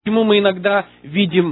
Почему мы иногда видим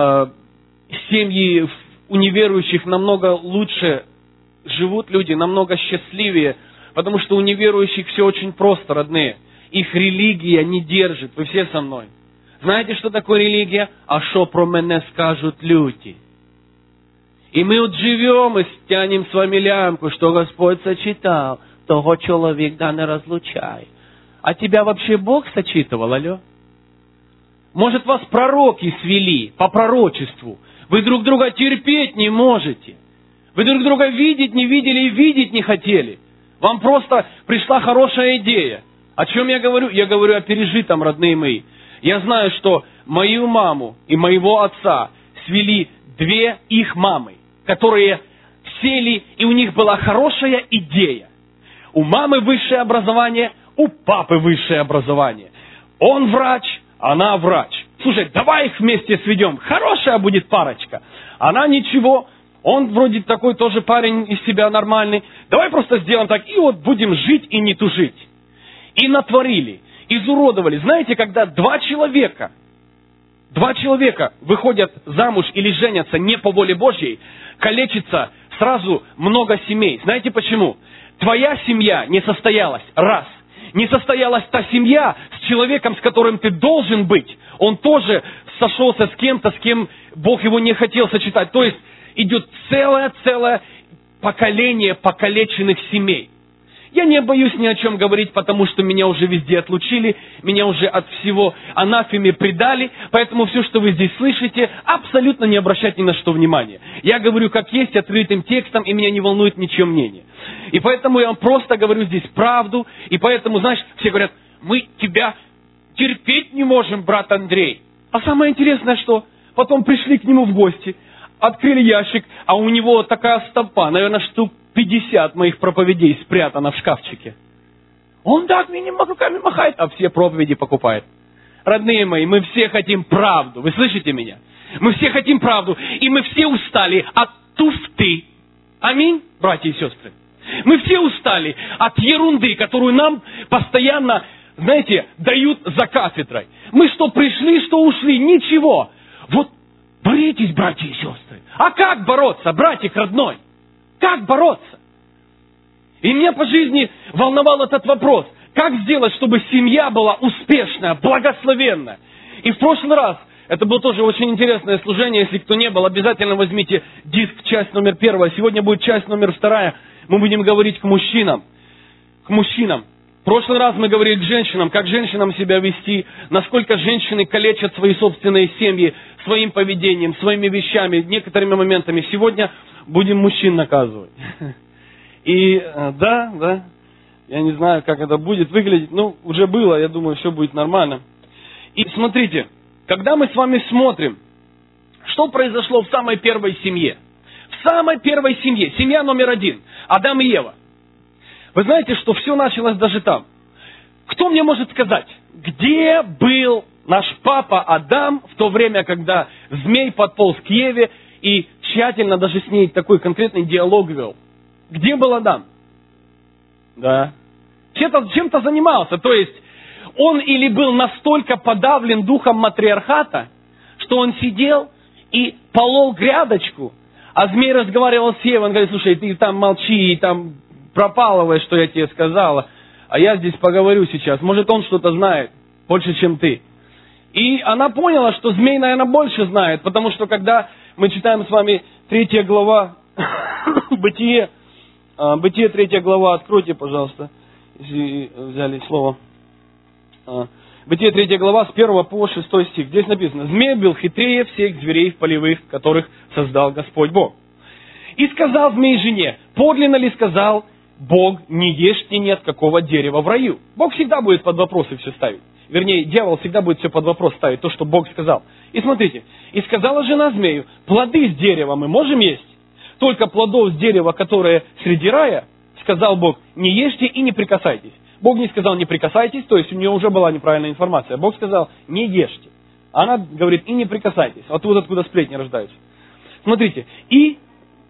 семьи у неверующих намного лучше живут люди, намного счастливее, потому что у неверующих все очень просто, родные. Их религия не держит. Вы все со мной? Знаете, что такое религия? А что про меня скажут люди? И мы вот живем и стянем с вами лямку, что Господь сочетал, того человек да не разлучай. А тебя вообще Бог сочитывал, алло? Может, вас пророки свели по пророчеству. Вы друг друга терпеть не можете. Вы друг друга видеть не видели и видеть не хотели. Вам просто пришла хорошая идея. О чем я говорю? Я говорю о пережитом, родные мои. Я знаю, что мою маму и моего отца свели две их мамы, которые сели, и у них была хорошая идея. У мамы высшее образование, у папы высшее образование. Он врач, она врач. Слушай, давай их вместе сведем. Хорошая будет парочка. Она ничего. Он вроде такой тоже парень из себя нормальный. Давай просто сделаем так. И вот будем жить и не тужить. И натворили. Изуродовали. Знаете, когда два человека выходят замуж или женятся не по воле Божьей, калечится сразу много семей. Знаете почему? Твоя семья не состоялась. Раз. Не состоялась та семья с человеком, с которым ты должен быть. Он тоже сошелся с кем-то, с кем Бог его не хотел сочетать. То есть идет целое поколение покалеченных семей. Я не боюсь ни о чем говорить, потому что меня уже везде отлучили, меня уже от всего анафеме предали, поэтому все, что вы здесь слышите, абсолютно не обращать ни на что внимания. Я говорю как есть, открытым текстом, и меня не волнует ничье мнение. И поэтому я вам просто говорю здесь правду, и поэтому, знаешь, все говорят, мы тебя терпеть не можем, брат Андрей. А самое интересное, что потом пришли к нему в гости, открыли ящик, а у него такая стопа, наверное, штук 50 моих проповедей спрятано в шкафчике. Он так мне руками махает, а все проповеди покупает. Родные мои, мы все хотим правду. Вы слышите меня? Мы все хотим правду. И мы все устали от туфты. Аминь, братья и сестры. Мы все устали от ерунды, которую нам постоянно, знаете, дают за кафедрой. Мы что пришли, что ушли. Ничего. Вот боритесь, братья и сестры. А как бороться, братик родной? Как бороться? И меня по жизни волновал этот вопрос. Как сделать, чтобы семья была успешная, благословенная? И в прошлый раз, это было тоже очень интересное служение, если кто не был, обязательно возьмите диск, часть номер 1. Сегодня будет часть номер 2. Мы будем говорить к мужчинам. К мужчинам. В прошлый раз мы говорили к женщинам, как женщинам себя вести, насколько женщины калечат свои собственные семьи своим поведением, своими вещами, некоторыми моментами. Сегодня будем мужчин наказывать. И да, я не знаю, как это будет выглядеть. Ну, уже было, я думаю, все будет нормально. И смотрите, когда мы с вами смотрим, что произошло в самой первой семье. В самой первой семье, семья номер 1, Адам и Ева. Вы знаете, что все началось даже там. Кто мне может сказать, где был наш папа Адам в то время, когда змей подполз к Еве и тщательно даже с ней такой конкретный диалог вел? Где был Адам? Да. Чем-то занимался. То есть, он или был настолько подавлен духом матриархата, что он сидел и полол грядочку, а змей разговаривал с Евой, он говорит, слушай, ты там молчи, и там пропалывай, что я тебе сказала, а я здесь поговорю сейчас. Может, он что-то знает больше, чем ты. И она поняла, что змей, наверное, больше знает, потому что когда мы читаем с вами 3 глава, Бытие 3 глава, откройте, пожалуйста, если взяли слово. Бытие 3 глава, с 1 по 6 стих. Здесь написано, змей был хитрее всех зверей полевых, которых создал Господь Бог. И сказал змей жене, подлинно ли сказал Бог, не ешьте ни от какого дерева в раю. Бог всегда будет под вопросы все ставить. Вернее, дьявол всегда будет все под вопрос ставить, то, что Бог сказал. И смотрите, и сказала жена змею, плоды с дерева мы можем есть, только плодов с дерева, которые среди рая, сказал Бог, не ешьте и не прикасайтесь. Бог не сказал не прикасайтесь, то есть у нее уже была неправильная информация. Бог сказал не ешьте. Она говорит и не прикасайтесь. Оттуда, откуда сплетни рождаются. Смотрите, и,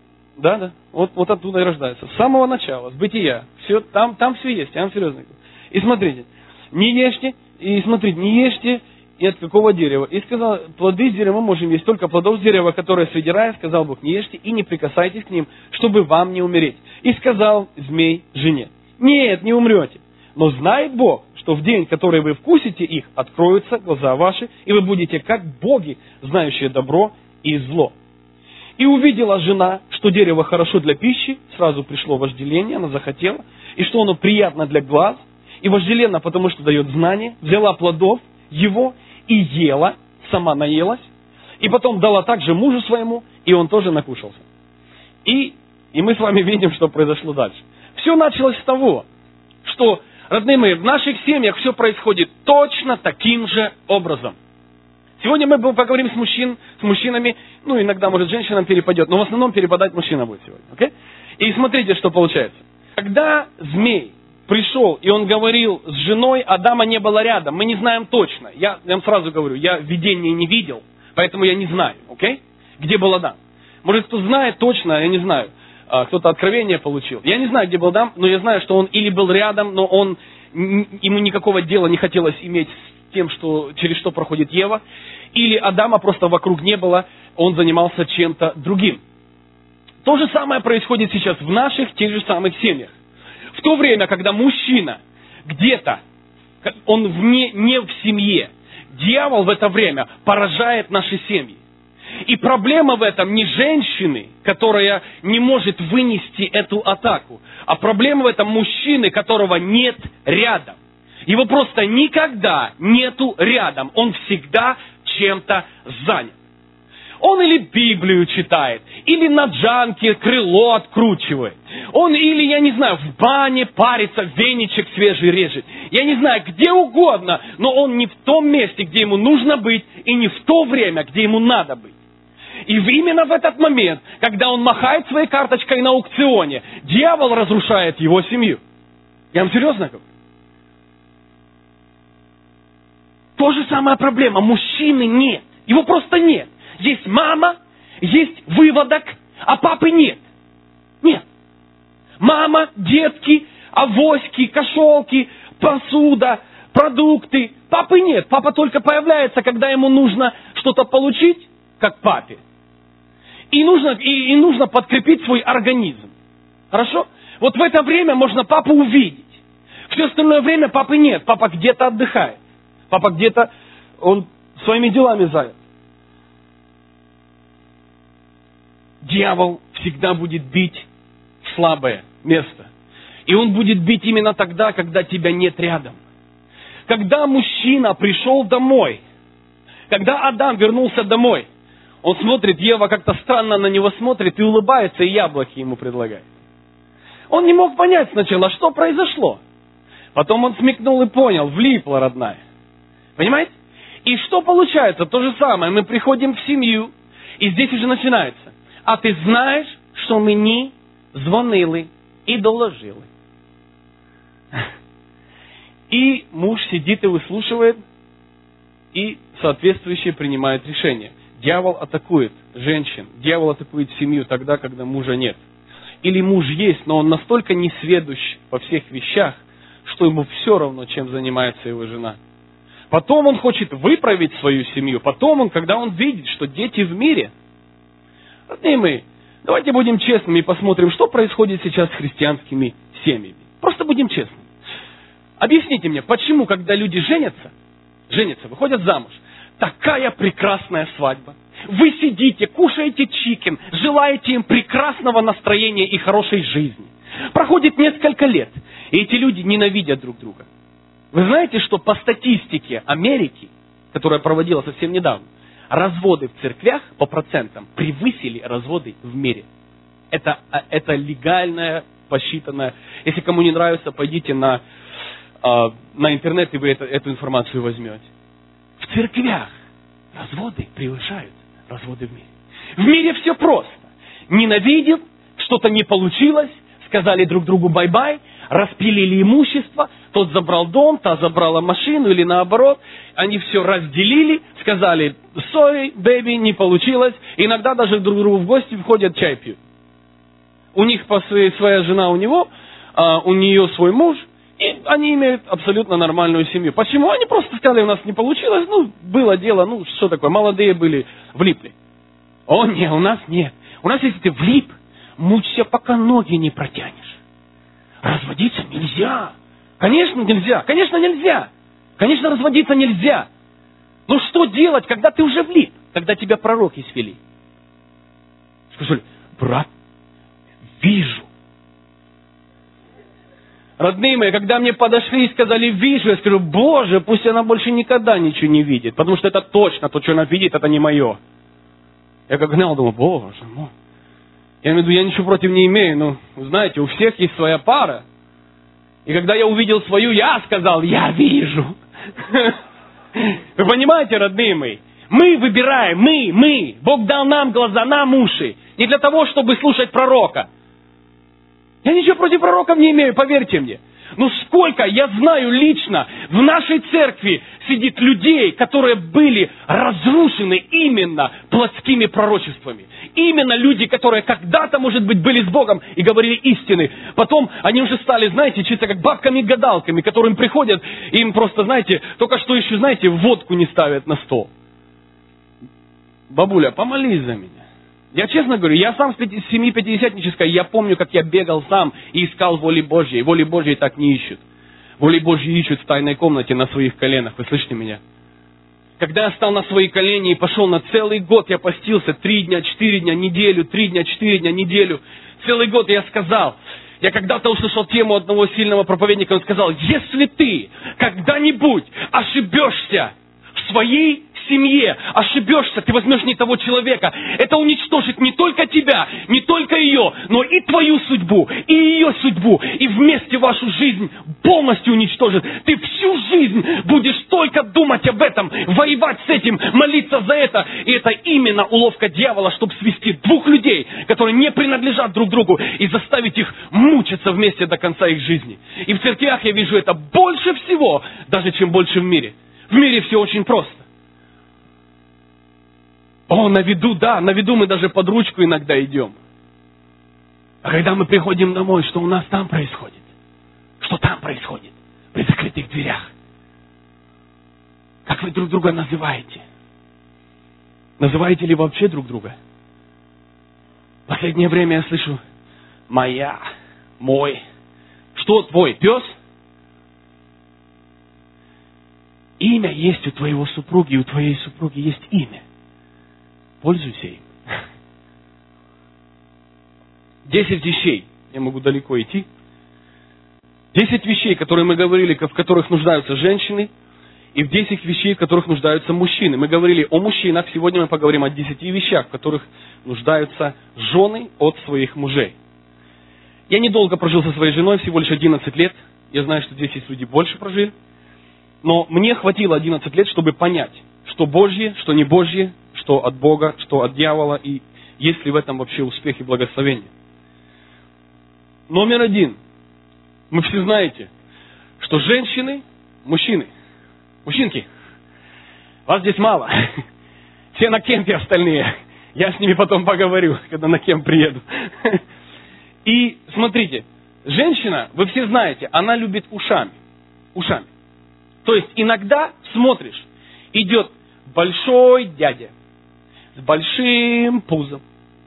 вот оттуда и рождается. С самого начала, с бытия, все, там все есть, я вам серьезно говорю. И смотрите, не ешьте, и смотрите, не ешьте и от какого дерева? И сказал, плоды с дерева мы можем есть, только плодов с дерева, которое среди рая, сказал Бог, не ешьте и не прикасайтесь к ним, чтобы вам не умереть. И сказал змей жене, нет, не умрете. Но знает Бог, что в день, который вы вкусите их, откроются глаза ваши, и вы будете как боги, знающие добро и зло. И увидела жена, что дерево хорошо для пищи, сразу пришло вожделение, она захотела, и что оно приятно для глаз, и вожделенно, потому что дает знание, взяла плодов его и ела, сама наелась, и потом дала также мужу своему, и он тоже накушался. И мы с вами видим, что произошло дальше. Все началось с того, что, родные мои, в наших семьях все происходит точно таким же образом. Сегодня мы поговорим с мужчинами, иногда, может, женщинам перепадет, но в основном перепадать мужчина будет сегодня. Okay? И смотрите, что получается. Когда змей пришел, и он говорил с женой, Адама не было рядом, мы не знаем точно. Я вам сразу говорю, я видение не видел, поэтому я не знаю, okay? Где был Адам. Может, кто знает точно, я не знаю, кто-то откровение получил. Я не знаю, где был Адам, но я знаю, что он или был рядом, но ему никакого дела не хотелось иметь с тем, через что проходит Ева, или Адама просто вокруг не было, он занимался чем-то другим. То же самое происходит сейчас в наших тех же самых семьях. В то время, когда мужчина где-то, он не в семье, дьявол в это время поражает наши семьи. И проблема в этом не женщины, которая не может вынести эту атаку, а проблема в этом мужчины, которого нет рядом. Его просто никогда нету рядом, он всегда чем-то занят. Он или Библию читает, или на джанке крыло откручивает. Он или, я не знаю, в бане парится, веничек свежий режет. Я не знаю, где угодно, но он не в том месте, где ему нужно быть, и не в то время, где ему надо быть. И именно в этот момент, когда он махает своей карточкой на аукционе, дьявол разрушает его семью. Я вам серьезно говорю. То же самая проблема. Мужчины нет. Его просто нет. Есть мама, есть выводок, а папы нет. Нет. Мама, детки, авоськи, кошелки, посуда, продукты. Папы нет. Папа только появляется, когда ему нужно что-то получить, как папе. И нужно подкрепить свой организм. Хорошо? Вот в это время можно папу увидеть. Все остальное время папы нет. Папа где-то отдыхает. Папа где-то, он своими делами занят. Дьявол всегда будет бить в слабое место. И он будет бить именно тогда, когда тебя нет рядом. Когда мужчина пришел домой, когда Адам вернулся домой, он смотрит, Ева как-то странно на него смотрит и улыбается, и яблоки ему предлагает. Он не мог понять сначала, что произошло. Потом он смекнул и понял, влипла родная. Понимаете? И что получается? То же самое. Мы приходим в семью, и здесь уже начинается. А ти знаєш, що мені дзвонили і доложили. И муж сидит и выслушивает, и соответствующее принимает решение. Дьявол атакует женщин, дьявол атакует семью тогда, когда мужа нет. Или муж есть, но он настолько несведущ во всех вещах, что ему все равно, чем занимается его жена. Потом он хочет выправить свою семью, потом когда он видит, что дети в мире. Родные мои, давайте будем честными и посмотрим, что происходит сейчас с христианскими семьями. Просто будем честными. Объясните мне, почему, когда люди женятся, выходят замуж, такая прекрасная свадьба. Вы сидите, кушаете чикен, желаете им прекрасного настроения и хорошей жизни. Проходит несколько лет, и эти люди ненавидят друг друга. Вы знаете, что по статистике Америки, которая проводила совсем недавно, разводы в церквях по процентам превысили разводы в мире. Это легальное, посчитанное. Если кому не нравится, пойдите на интернет, и вы эту информацию возьмете. В церквях разводы превышают разводы в мире. В мире все просто. Ненавидел, что-то не получилось, сказали друг другу бай-бай, распилили имущество, тот забрал дом, та забрала машину или наоборот. Они все разделили, сказали, sorry, baby, не получилось. Иногда даже друг другу в гости входят, чай пьют. У них своя жена у него, у нее свой муж, И они имеют абсолютно нормальную семью. Почему? Они просто сказали, у нас не получилось, было дело, что такое, молодые были, влипли. О, нет, у нас нет. У нас, если ты влип, мучься, пока ноги не протянешь. Разводиться нельзя. Конечно, нельзя. Конечно, нельзя. Конечно, разводиться нельзя. Но что делать, когда ты уже влип? Когда тебя пророки свели? Сказали, брат, вижу. Родные мои, когда мне подошли и сказали «вижу», я скажу, Боже, пусть она больше никогда ничего не видит, потому что это точно, то, что она видит, это не мое. Я как гнал, думаю, Боже мой. Я имею в виду, я ничего против не имею, но, вы знаете, у всех есть своя пара. И когда я увидел свою, я сказал, я вижу. Вы понимаете, родные мои? Мы выбираем, мы. Бог дал нам глаза, нам уши. Не для того, чтобы слушать пророка. Я ничего против пророков не имею, поверьте мне. Но сколько я знаю лично, в нашей церкви сидит людей, которые были разрушены именно плотскими пророчествами. Именно люди, которые когда-то, может быть, были с Богом и говорили истины. Потом они уже стали, знаете, чисто как бабками-гадалками, которым приходят, и им просто, знаете, только что еще, знаете, водку не ставят на стол. Бабуля, помолись за меня. Я честно говорю, я сам с семьи пятидесятнической, я помню, как я бегал сам и искал воли Божьей. Воли Божьей так не ищут. Воли Божьей ищут в тайной комнате на своих коленах. Вы слышите меня? Когда я стал на свои колени и пошел на целый год, я постился 3 дня, 4 дня, неделю, 3 дня, 4 дня, неделю. Целый год я сказал, я когда-то услышал тему одного сильного проповедника, он сказал, если ты когда-нибудь ошибешься в своей семье, ошибешься, ты возьмешь не того человека, это уничтожит не только тебя, не только ее, но и твою судьбу, и ее судьбу, и вместе вашу жизнь полностью уничтожит. Ты всю жизнь будешь только думать об этом, воевать с этим, молиться за это. И это именно уловка дьявола, чтобы свести 2 людей, которые не принадлежат друг другу, и заставить их мучиться вместе до конца их жизни. И в церквях я вижу это больше всего, даже чем больше в мире. В мире все очень просто. О, на виду, да, на виду мы даже под ручку иногда идем. А когда мы приходим домой, что у нас там происходит? Что там происходит? При закрытых дверях. Как вы друг друга называете? Называете ли вообще друг друга? В последнее время я слышу «моя», «мой». Что твой, пес? Имя есть у твоего супруги, у твоей супруги есть имя. Пользуйся им. 10 вещей. Я могу далеко идти. 10 вещей, которые мы говорили, в которых нуждаются женщины, и в 10 вещей, в которых нуждаются мужчины. Мы говорили о мужчинах, сегодня мы поговорим о 10 вещах, в которых нуждаются жены от своих мужей. Я недолго прожил со своей женой, всего лишь 11 лет. Я знаю, что здесь есть люди больше прожили. Но мне хватило 11 лет, чтобы понять, что Божье, что не Божье, что от Бога, что от дьявола, и есть ли в этом вообще успех и благословение. Номер 1. Вы все знаете, что женщины, мужчинки, вас здесь мало. Все на кемпе остальные. Я с ними потом поговорю, когда на кемп приеду. И смотрите, женщина, вы все знаете, она любит ушами. То есть иногда смотришь, идет большой дядя с большим пузом,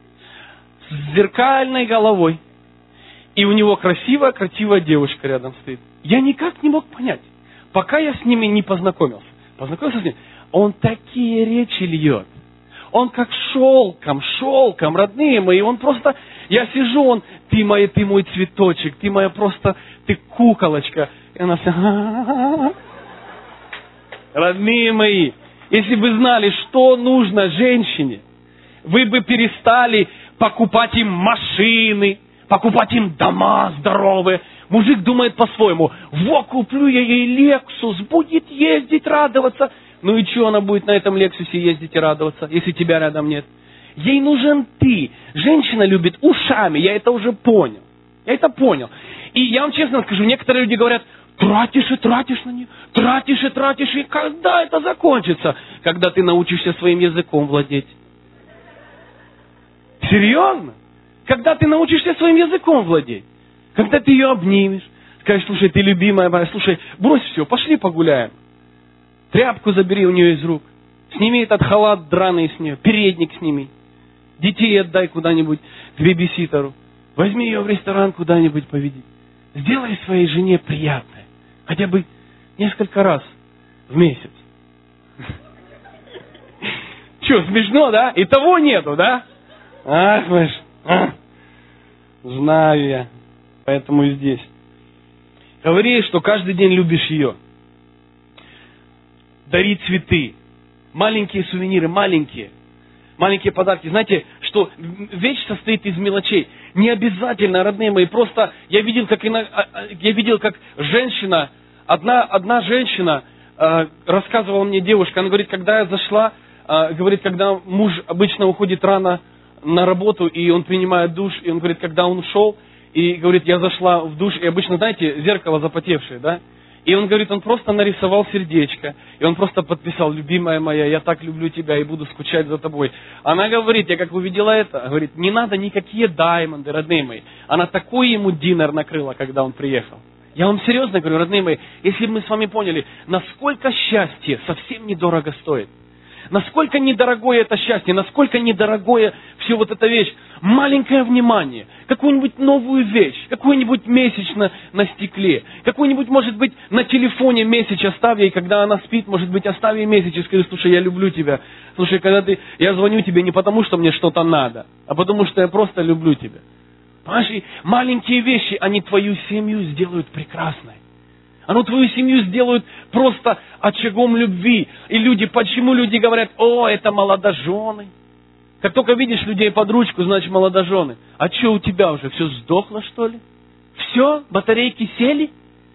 с зеркальной головой, и у него красивая девушка рядом стоит. Я никак не мог понять, пока я с ними не познакомился. Познакомился с ним, он такие речи льет. Он как шелком, родные мои, он просто, я сижу, ты мой цветочек, ты куколочка. И она вся, родные мои, если бы знали, что нужно женщине, вы бы перестали покупать им машины, покупать им дома здоровые. Мужик думает по-своему, куплю я ей Лексус, будет ездить, радоваться. Ну и что она будет на этом Лексусе ездить и радоваться, если тебя рядом нет? Ей нужен ты. Женщина любит ушами, я это уже понял. И я вам честно скажу, некоторые люди говорят, тратишь на нее, тратишь, и когда это закончится? Когда ты научишься своим языком владеть. Серьезно? Когда ты научишься своим языком владеть? Когда ты ее обнимешь, Сказать, слушай, ты любимая моя, слушай, брось все, пошли погуляем. Тряпку забери у нее из рук. Сними этот халат драный с нее, передник сними. Детей отдай куда-нибудь к бейбиситеру. Возьми ее в ресторан куда-нибудь поведи. Сделай своей жене приятное. Хотя бы несколько раз в месяц. Че, смешно, да? И того нету, да? Ах, вы ж, знаю я. Поэтому и здесь. Говори, что каждый день любишь ее. Дари цветы. Маленькие сувениры, маленькие подарки. Знаете, что вещь состоит из мелочей. Не обязательно, родные мои, просто я видел, как женщина, одна женщина рассказывала мне девушка, она говорит, когда я зашла, говорит, когда муж обычно уходит рано на работу, и он принимает душ, и он говорит, когда он ушел, и говорит, я зашла в душ, и обычно, знаете, зеркало запотевшее, да? И он говорит, он просто нарисовал сердечко, и он просто подписал, любимая моя, я так люблю тебя и буду скучать за тобой. Она говорит, я как увидела это, говорит, не надо никакие даймонды, родные мои. Она такой ему динер накрыла, когда он приехал. Я вам серьезно говорю, родные мои, если бы мы с вами поняли, насколько счастье совсем недорого стоит. Насколько недорогое это счастье, насколько недорогое все вот эта вещь. Маленькое внимание, какую-нибудь новую вещь, какой-нибудь месяц на стекле, какой-нибудь, может быть, на телефоне месяц оставь ей, когда она спит, может быть, оставь ей месяц и скажи, слушай, я люблю тебя. Слушай, я звоню тебе не потому, что мне что-то надо, а потому, что я просто люблю тебя. Понимаешь, маленькие вещи, они твою семью сделают прекрасной. Оно твою семью сделают просто очагом любви. И почему люди говорят, о, это молодожены. Как только видишь людей под ручку, значит молодожены. А что у тебя уже, все сдохло, что ли? Все? Батарейки сели?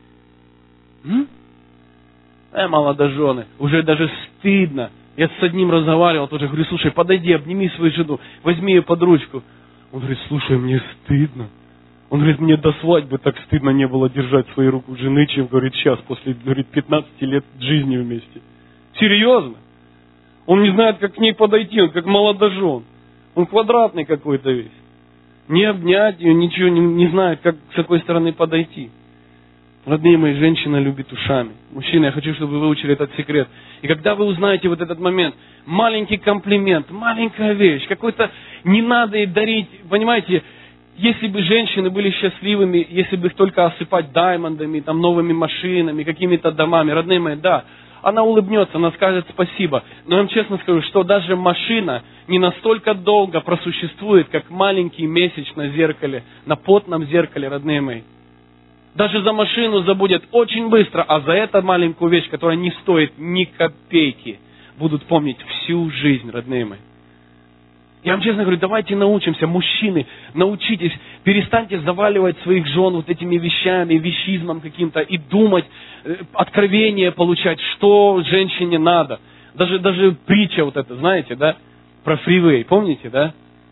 Молодожены. Уже даже стыдно. Я с одним разговаривал, тоже говорю, слушай, подойди, обними свою жену, возьми ее под ручку. Он говорит, слушай, мне стыдно. Он говорит, мне до свадьбы так стыдно не было держать свою руку жены, чем, говорит, сейчас, после, говорит, 15 лет жизни вместе. Серьезно? Он не знает, как к ней подойти, он как молодожен. Он квадратный какой-то весь. Не обнять ее, ничего, не знает, как с какой стороны подойти. Родные мои, женщина любит ушами. Мужчины, я хочу, чтобы вы выучили этот секрет. И когда вы узнаете вот этот момент, маленький комплимент, маленькая вещь, какой-то не надо ей дарить, понимаете, если бы женщины были счастливыми, если бы их только осыпать даймондами, там, новыми машинами, какими-то домами, родные мои, да, она улыбнется, она скажет спасибо. Но я вам честно скажу, что даже машина не настолько долго просуществует, как маленький месяц на зеркале, на потном зеркале, родные мои. Даже за машину забудет очень быстро, а за эту маленькую вещь, которая не стоит ни копейки, будут помнить всю жизнь, родные мои. Я вам честно говорю, давайте научимся, мужчины, научитесь, перестаньте заваливать своих жен вот этими вещами, вещизмом каким-то, и думать, откровение получать, что женщине надо. Даже притча вот эта, знаете, да, про фривей, помните, да?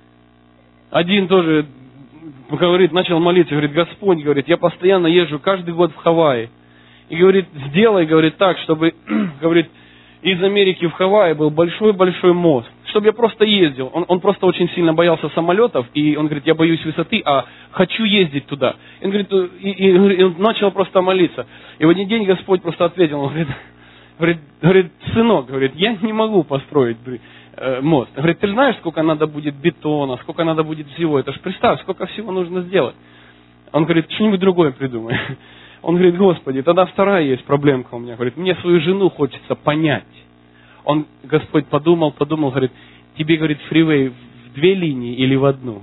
Один тоже говорит, начал молиться, говорит, Господь, говорит, я постоянно езжу каждый год в Хавайи. И говорит, сделай, говорит, так, чтобы, говорит, из Америки в Хавайи был большой-большой мост, чтобы я просто ездил. Он просто очень сильно боялся самолетов, и он говорит, я боюсь высоты, а хочу ездить туда. И он говорит, и он начал просто молиться. И в один день Господь просто ответил, он говорит, сынок, говорит, я не могу построить мост. Он говорит, ты знаешь, сколько надо будет бетона, сколько надо будет всего, это ж представь, сколько всего нужно сделать. Он говорит, что-нибудь другое придумай. Он говорит, Господи, тогда вторая есть проблемка у меня. Говорит, мне свою жену хочется понять. Господь подумал, говорит, тебе, говорит, фривей в 2 линии или в 1?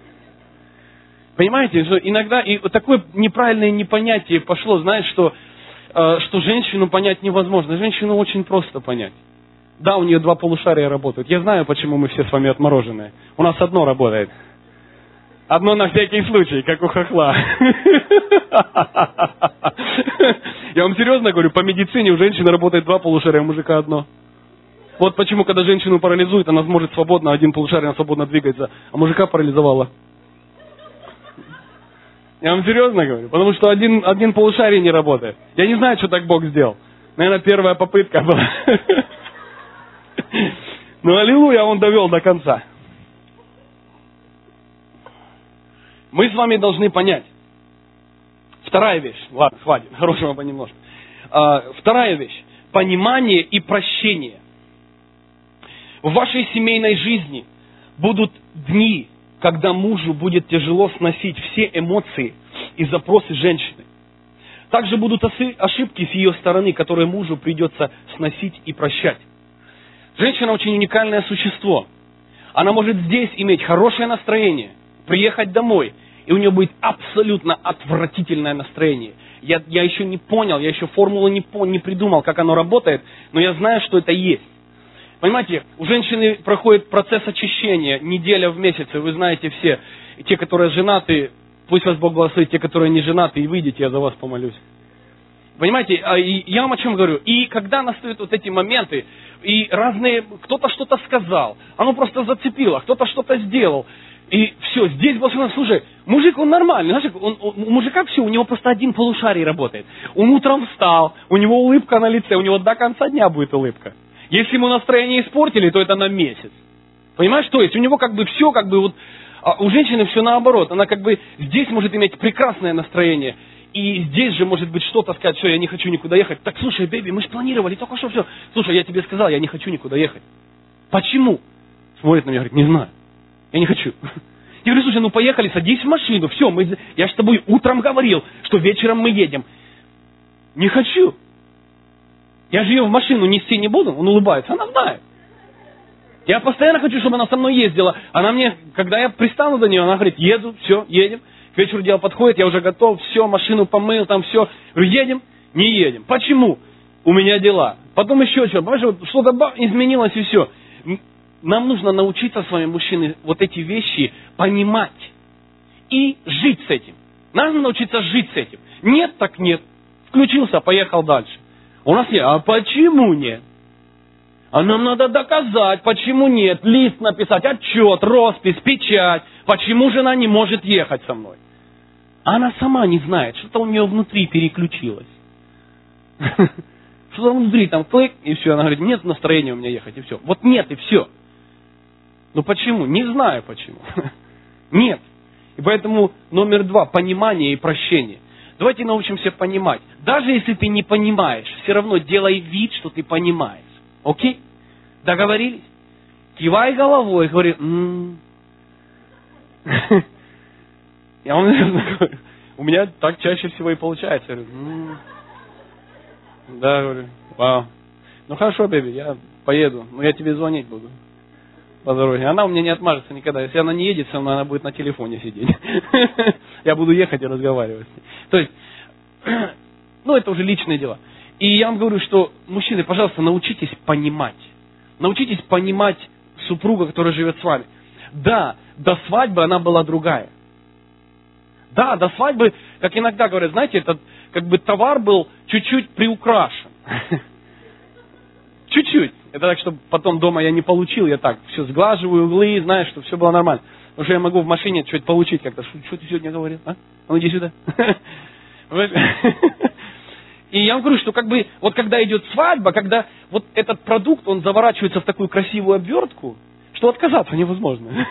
Понимаете, что иногда и такое неправильное непонятие пошло, знаешь, что женщину понять невозможно. Женщину очень просто понять. Да, у нее 2 полушария работают. Я знаю, почему мы все с вами отмороженные. У нас одно работает. Одно на всякий случай, как у хохла. Я вам серьезно говорю, по медицине у женщины работает 2 полушария, у мужика 1. Вот почему, когда женщину парализует, она сможет свободно, 1 полушарий, она свободно двигается, а мужика парализовала. Я вам серьезно говорю, потому что один полушарий не работает. Я не знаю, что так Бог сделал. Наверное, первая попытка была. Но аллилуйя, он довел до конца. Мы с вами должны понять. Вторая вещь. Ладно, хватит. Хорошего понемножку. Вторая вещь. Понимание и прощение. В вашей семейной жизни будут дни, когда мужу будет тяжело сносить все эмоции и запросы женщины. Также будут ошибки с ее стороны, которые мужу придется сносить и прощать. Женщина очень уникальное существо. Она может здесь иметь хорошее настроение, приехать домой, и у нее будет абсолютно отвратительное настроение. Я еще не понял, я еще формулу не придумал, как оно работает, но я знаю, что это есть. Понимаете, у женщины проходит процесс очищения, неделя в месяц, и вы знаете все, и те, которые женаты, пусть вас Бог благословит, те, которые не женаты, и выйдете, я за вас помолюсь. Понимаете, я вам о чем говорю. И когда настают вот эти моменты, и разные, кто-то что-то сказал, оно просто зацепило, кто-то что-то сделал, и все, здесь Бог сказал, слушай, мужик, он нормальный, знаешь, у мужика все, у него просто один полушарий работает. Он утром встал, у него улыбка на лице, у него до конца дня будет улыбка. Если ему настроение испортили, то это на месяц. Понимаешь, то есть у него как бы все, как бы вот, а у женщины все наоборот. Она как бы здесь может иметь прекрасное настроение, и здесь же может быть что-то сказать, все, я не хочу никуда ехать. Так, слушай, бэби, мы же планировали только что все. Слушай, я тебе сказал, я не хочу никуда ехать. Почему? Смотрит на меня, говорит, не знаю, я не хочу. Я говорю, слушай, ну поехали, садись в машину, все, я же с тобой утром говорил, что вечером мы едем. Не хочу. Я же ее в машину нести не буду, он улыбается, она знает. Я постоянно хочу, чтобы она со мной ездила. Она мне, когда я пристану до нее, она говорит, еду, все, едем. К вечеру дело подходит, я уже готов, все, машину помыл, там все. Говорю, едем? Не едем. Почему? У меня дела. Потом еще что, понимаешь, что-то изменилось и все. Нам нужно научиться с вами, мужчины, вот эти вещи понимать и жить с этим. Нам нужно научиться жить с этим. Нет, так нет. Включился, поехал дальше. У нас нет. А почему нет? А нам надо доказать, почему нет. Лист написать, отчет, роспись, печать. Почему жена не может ехать со мной? Она сама не знает, что-то у нее внутри переключилось. Что-то внутри там клик, и все. Она говорит, нет настроения у меня ехать, и все. Вот нет, и все. Ну почему? Не знаю почему. Нет. И поэтому номер 2, понимание и прощение. Давайте научимся понимать. Даже если ты не понимаешь, все равно делай вид, что ты понимаешь. Окей? Договорились? Кивай головой, говори, у меня так чаще всего и получается. Я говорю, да, говорю, вау. Ну хорошо, бэби, я поеду, но я тебе звонить буду по дороге. Она у меня не отмажется никогда. Если она не едет со мной, она будет на телефоне сидеть. Я буду ехать и разговаривать. То есть, ну это уже личные дела. И я вам говорю, что, мужчины, пожалуйста, научитесь понимать. Научитесь понимать супруга, которая живет с вами. Да, до свадьбы она была другая. Да, до свадьбы, как иногда говорят, знаете, этот как бы товар был чуть-чуть приукрашен. Чуть-чуть. Это так, чтобы потом дома я не получил, я так все сглаживаю углы, знаешь, чтобы все было нормально. Потому что я могу в машине что-то получить как-то. Что ты сегодня говорил? А ну иди сюда. И я вам говорю, что как бы, вот когда идет свадьба, когда вот этот продукт, он заворачивается в такую красивую обвертку, что отказаться невозможно.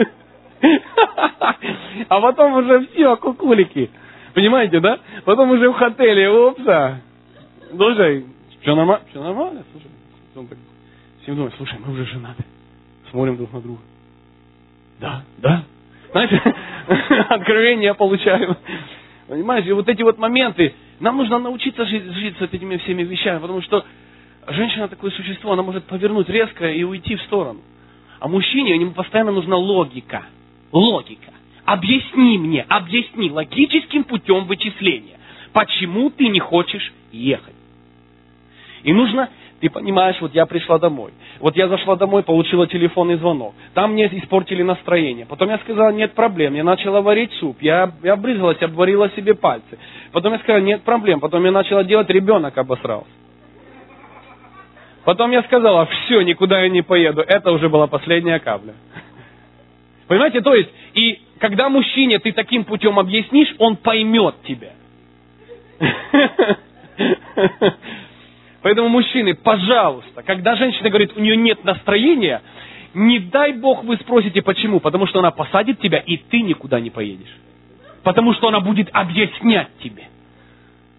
А потом уже все, кукулики. Понимаете, да? Потом уже в отеле, опса. Слушай, все нормально? Все нормально? Слушай, он так, все думают, слушай, мы уже женаты. Смотрим друг на друга. Да, да. Знаете, откровение я получаю. Понимаете, вот эти вот моменты, нам нужно научиться жить с этими всеми вещами, потому что женщина такое существо, она может повернуть резко и уйти в сторону. А мужчине, ему постоянно нужна логика. Логика. Объясни логическим путем вычисления, почему ты не хочешь ехать. И нужно, ты понимаешь, вот я пришла домой. Вот я зашла домой, получила телефонный звонок. Там мне испортили настроение. Потом я сказала, нет проблем. Я начала варить суп. Я обрызгалась, обварила себе пальцы. Потом я сказала, нет проблем. Потом я начала делать, ребенок обосрался. Потом я сказала, все, никуда я не поеду. Это уже была последняя капля. Понимаете, то есть, и когда мужчине ты таким путем объяснишь, он поймет тебя. Поэтому, мужчины, пожалуйста, когда женщина говорит, у нее нет настроения, не дай Бог вы спросите, почему. Потому что она посадит тебя, и ты никуда не поедешь. Потому что она будет объяснять тебе.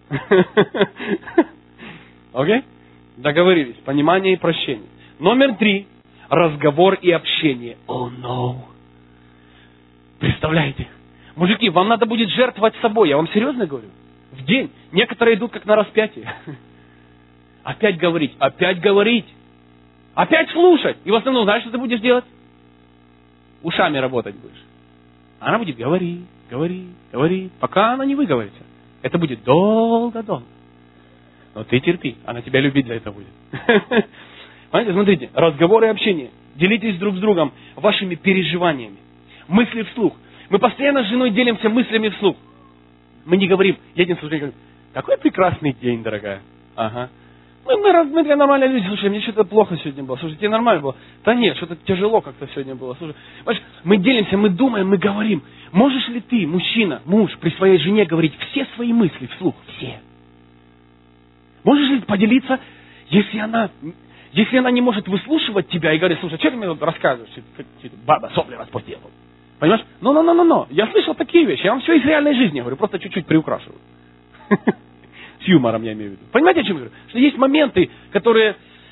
Окей? Договорились. Понимание и прощение. Номер 3. Разговор и общение. Oh no. Представляете? Мужики, вам надо будет жертвовать собой. Я вам серьезно говорю. В день. Некоторые идут как на распятие. Опять говорить. Опять говорить. Опять слушать. И в основном, знаешь, что ты будешь делать? Ушами работать будешь. Она будет говорить, говорить, говорить, пока она не выговорится. Это будет долго-долго. Но ты терпи, она тебя любить за это будет. Понимаете, смотрите, разговоры и общение. Делитесь друг с другом вашими переживаниями. Мысли вслух. Мы постоянно с женой делимся мыслями вслух. Мы не говорим, едем слушать, говорим, какой прекрасный день, дорогая. Ага. Мы для нормальных людей, слушай, мне что-то плохо сегодня было. Слушай, тебе нормально было? Да нет, что-то тяжело как-то сегодня было. Слушай, понимаешь, мы делимся, мы думаем, мы говорим. Можешь ли ты, мужчина, муж, при своей жене говорить все свои мысли вслух? Все. Можешь ли поделиться, если она не может выслушивать тебя и говорит, слушай, что ты мне тут рассказываешь? Баба сопли распустила. Понимаешь? Но. Я слышал такие вещи. Я вам все из реальной жизни говорю, просто чуть-чуть приукрашиваю. С юмором я имею в виду. Понимаете, о чем я говорю? Что есть моменты, которые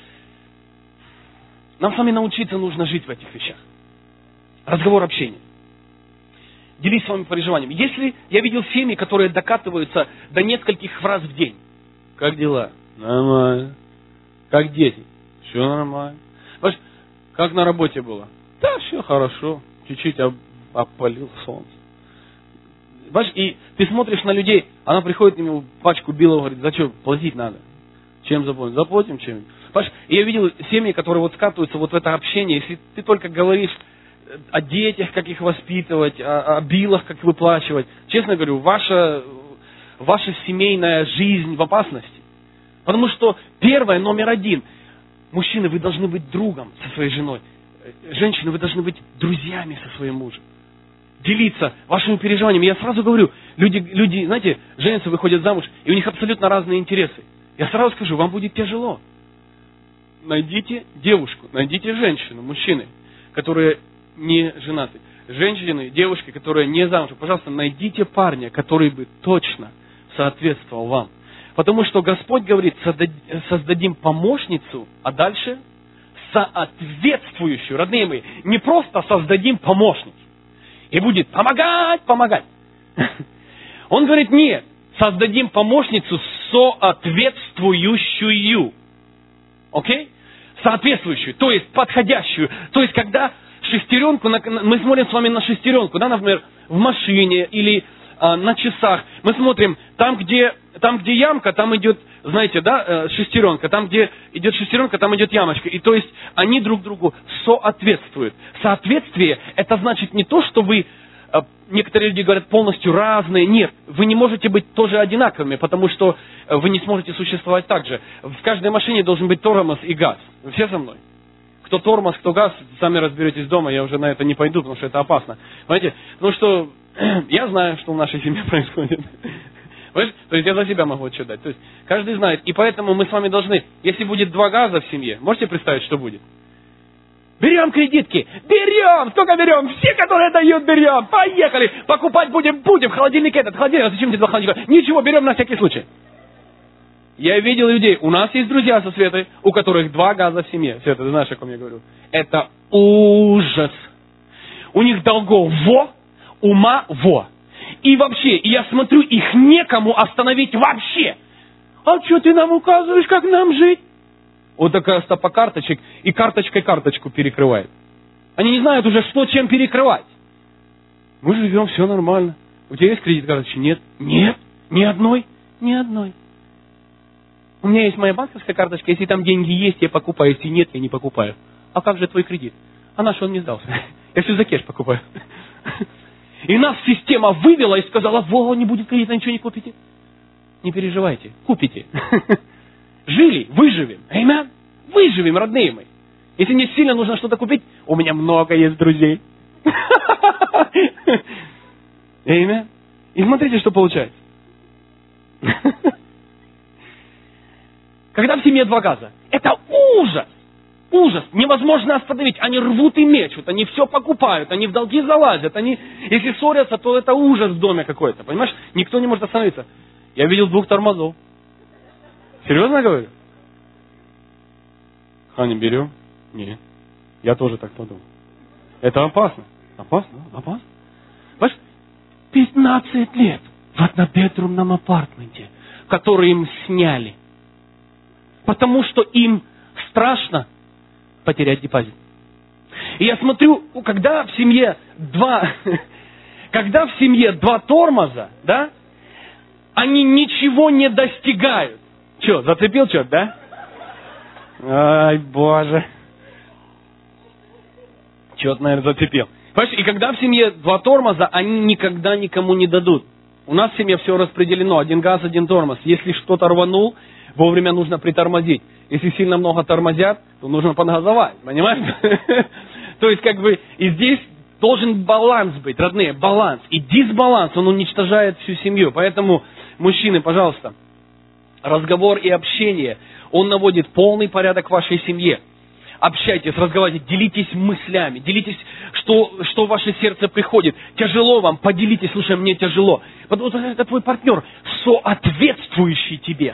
нам с вами научиться нужно жить в этих вещах. Разговор, общение. Делись своими переживаниями. Если я видел семьи, которые докатываются до нескольких фраз в день. Как дела? Нормально. Как дети? Все нормально. Понимаешь, как на работе было? Да, все хорошо. Чуть-чуть опалил солнце. Понимаешь, и ты смотришь на людей, она приходит к нему, пачку билов, говорит, за что платить надо? Чем заплатим? Заплатим чем-нибудь. Понимаешь, и я видел семьи, которые вот скатываются вот в это общение. Если ты только говоришь о детях, как их воспитывать, о билах, как выплачивать. Честно говорю, ваша семейная жизнь в опасности. Потому что первое, номер 1. Мужчины, вы должны быть другом со своей женой. Женщины, вы должны быть друзьями со своим мужем. Делиться вашими переживаниями. Я сразу говорю, люди, знаете, женятся, выходят замуж, и у них абсолютно разные интересы. Я сразу скажу, вам будет тяжело. Найдите девушку, найдите женщину, мужчины, которые не женаты. Женщины, девушки, которые не замужем. Пожалуйста, найдите парня, который бы точно соответствовал вам. Потому что Господь говорит, создадим помощницу, а дальше соответствующую. Родные мои, не просто создадим помощницу. И будет помогать. Он говорит, нет, создадим помощницу соответствующую. Окей? Соответствующую, то есть подходящую. То есть, когда шестеренку, мы смотрим с вами на шестеренку, да, например, в машине или на часах. Мы смотрим, там, где ямка, там идет, знаете, да, шестеренка. Там, где идет шестеренка, там идет ямочка. И то есть, они друг другу соответствуют. Соответствие, это значит не то, что вы, некоторые люди говорят, полностью разные. Нет, вы не можете быть тоже одинаковыми, потому что вы не сможете существовать так же. В каждой машине должен быть тормоз и газ. Вы все со мной? Кто тормоз, кто газ, сами разберетесь дома, я уже на это не пойду, потому что это опасно. Понимаете? Потому что я знаю, что в нашей семье происходит. Понимаешь? То есть я за себя могу отчет дать. То есть каждый знает. И поэтому мы с вами должны, если будет 2 газа в семье, можете представить, что будет? Берем кредитки, берем, сколько берем, все, которые дают, берем, поехали, покупать будем, холодильник этот, холодильник, зачем тебе 2 холодильника? Ничего, берем на всякий случай. Я видел людей, у нас есть друзья со Светой, у которых 2 газа в семье. Света, ты знаешь, о ком я говорю? Это ужас. У них долгов ума во. И вообще, я смотрю, их некому остановить вообще. А что ты нам указываешь, как нам жить? Вот такая стопа карточек, и карточкой карточку перекрывает. Они не знают уже, что чем перекрывать. Мы живем, все нормально. У тебя есть кредит карточки? Нет. Нет, ни одной. У меня есть моя банковская карточка, если там деньги есть, я покупаю, если нет, я не покупаю. А как же твой кредит? А наш он не сдался. Я все за кэш покупаю. И нас система вывела и сказала, не будет кредита, ничего не купите. Не переживайте, купите. Жили, выживем. Аминь. Выживем, родные мои. Если не сильно нужно что-то купить, у меня много есть друзей. Аминь. И смотрите, что получается. Когда в семье 2 газа, это ужас. Ужас. Невозможно остановить. Они рвут и мечут, они все покупают, они в долги залазят. Если ссорятся, то это ужас в доме какой-то. Понимаешь? Никто не может остановиться. Я видел 2 тормозов. Серьезно говорю? Ханя, берем? Нет. Я тоже так подумал. Это опасно. Опасно? Опасно? Понимаешь, 15 лет в однобедрумном апартменте, который им сняли. Потому что им страшно потерять депозит. И я смотрю, когда в семье 2 тормоза, да, они ничего не достигают. Че, зацепил что-то, да? Ай, Боже. Что-то, наверное, зацепил. Понимаешь, и когда в семье 2 тормоза, они никогда никому не дадут. У нас в семье все распределено. 1 газ, 1 тормоз. Если что-то рванул, вовремя нужно притормозить. Если сильно много тормозят, то нужно подгазовать. Понимаешь? То есть, и здесь должен баланс быть, родные, баланс. И дисбаланс, он уничтожает всю семью. Поэтому, мужчины, пожалуйста, разговор и общение, он наводит полный порядок в вашей семье. Общайтесь, разговаривайте, делитесь мыслями, делитесь, что в ваше сердце приходит. Тяжело вам, поделитесь, слушай, мне тяжело. Потому что это твой партнер, соответствующий тебе.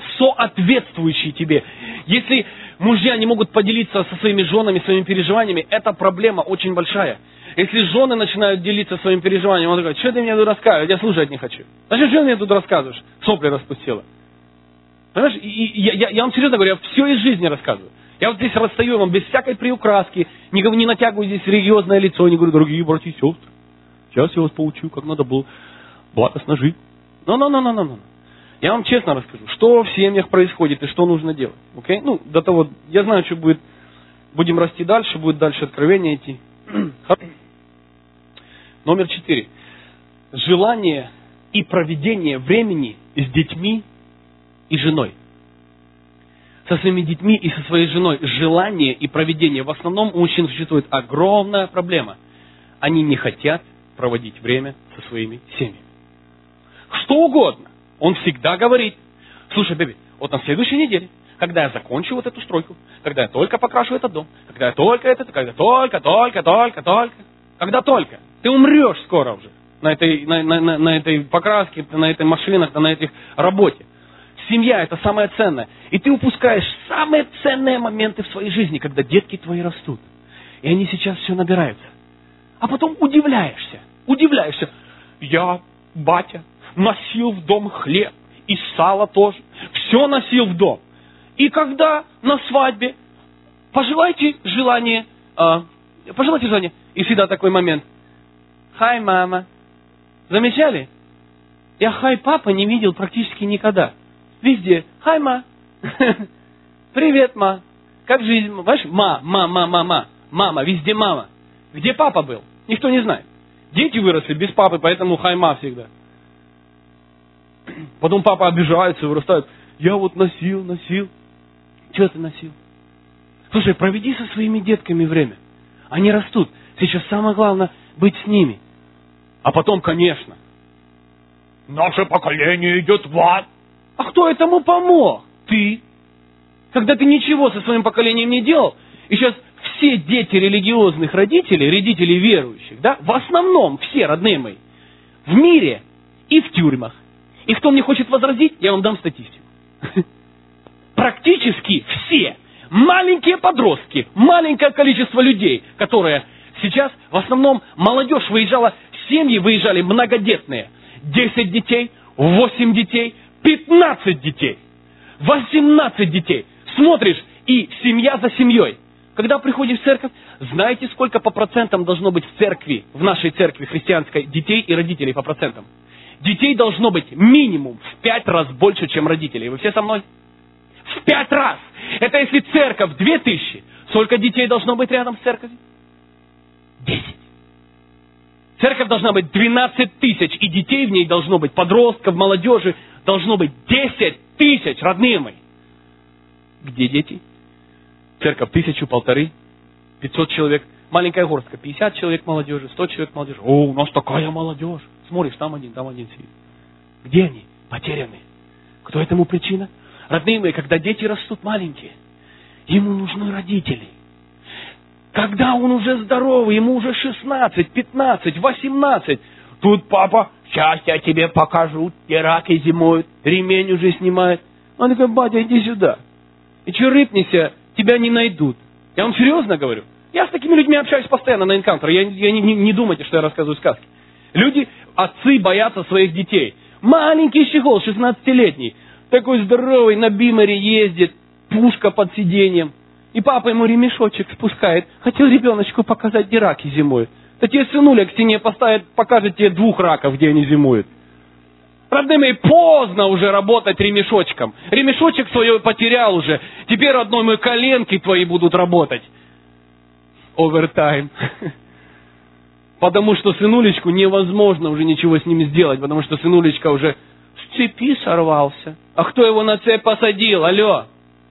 Если мужья не могут поделиться со своими женами, своими переживаниями, это проблема очень большая. Если жены начинают делиться своими переживаниями, он говорит, что ты мне тут рассказываешь, я слушать не хочу. Значит, что ты мне тут рассказываешь? Сопли распустила. Понимаешь, я вам серьезно говорю, я все из жизни рассказываю. Я вот здесь расстаю вам без всякой приукраски, не натягиваю здесь религиозное лицо, не говорю, дорогие братья и сестры, сейчас я вас поучу, как надо было благостно жить. Но. Я вам честно расскажу, что в семьях происходит и что нужно делать. Окей? До того, я знаю, что будет. Будем расти дальше, будет дальше откровение идти. Номер 4. Желание и проведение времени с детьми и женой. Со своими детьми и со своей женой. Желание и проведение. В основном у мужчин существует огромная проблема. Они не хотят проводить время со своими семьями. Что угодно. Он всегда говорит, слушай, беби, вот на следующей неделе, когда я закончу вот эту стройку, когда я только покрашу этот дом, когда я только. Когда только. Ты умрешь скоро уже на этой покраске, на этой машинах, на этих работе. Семья – это самое ценное. И ты упускаешь самые ценные моменты в своей жизни, когда детки твои растут. И они сейчас все набираются. А потом удивляешься. Я, батя, носил в дом хлеб и сало тоже. Все носил в дом. И когда на свадьбе пожелайте желание. И всегда такой момент. Хай, мама. Замечали? Я хай, папа не видел практически никогда. Везде. Хай, ма. Привет, ма. Как жизнь? Знаешь, мама, везде мама. Где папа был? Никто не знает. Дети выросли без папы, поэтому хай, ма всегда. Потом папа обижается, вырастает. Я вот носил. Чего ты носил? Слушай, проведи со своими детками время. Они растут. Сейчас самое главное быть с ними. А потом, конечно, наше поколение идет в ад. А кто этому помог? Ты. Когда ты ничего со своим поколением не делал, и сейчас все дети религиозных родителей верующих, да, в основном все, родные мои, в мире и в тюрьмах. И кто мне хочет возразить, я вам дам статистику. Практически все маленькие подростки, маленькое количество людей, которые сейчас, в основном, молодежь выезжала, семьи выезжали многодетные. 10 детей, 8 детей, 15 детей, 18 детей. Смотришь, и семья за семьей. Когда приходишь в церковь, знаете, сколько по процентам должно быть в церкви, в нашей церкви христианской, детей и родителей по процентам? Детей должно быть минимум в 5 раз больше, чем родителей. Вы все со мной? В 5 раз! Это если церковь 2000, сколько детей должно быть рядом с церковью? 10. Церковь должна быть 12 тысяч, и детей в ней должно быть, подростков, молодежи, должно быть 10 тысяч, родные мои. Где дети? Церковь 1000, 1500, 500 человек. Маленькая горстка, 50 человек молодежи, 100 человек молодежи. О, у нас такая молодежь. Смотришь, там один сидит. Где они? Потерянные. Кто этому причина? Родные мои, когда дети растут маленькие, ему нужны родители. Когда он уже здоровый, ему уже 16, 15, 18, тут папа сейчас я тебе покажу, где раки зимуют, ремень уже снимает. Он такой, батя, иди сюда. И что рыпнися, тебя не найдут. Я вам серьезно говорю. Я с такими людьми общаюсь постоянно на энкаунтере. Не думайте, что я рассказываю сказки. Люди, отцы боятся своих детей. Маленький щегол, 16-летний, такой здоровый, на бимере ездит, пушка под сиденьем. И папа ему ремешочек спускает. Хотел ребеночку показать, где раки зимуют. Да тебе сынуля к стене поставит, покажет тебе 2 раков, где они зимуют. Родные мои, поздно уже работать ремешочком. Ремешочек свой потерял уже. Теперь, родной мой, коленки твои будут работать. Овертайм. Потому что сынулечку невозможно уже ничего с ним сделать, потому что сынулечка уже с цепи сорвался. А кто его на цепь посадил? Алло.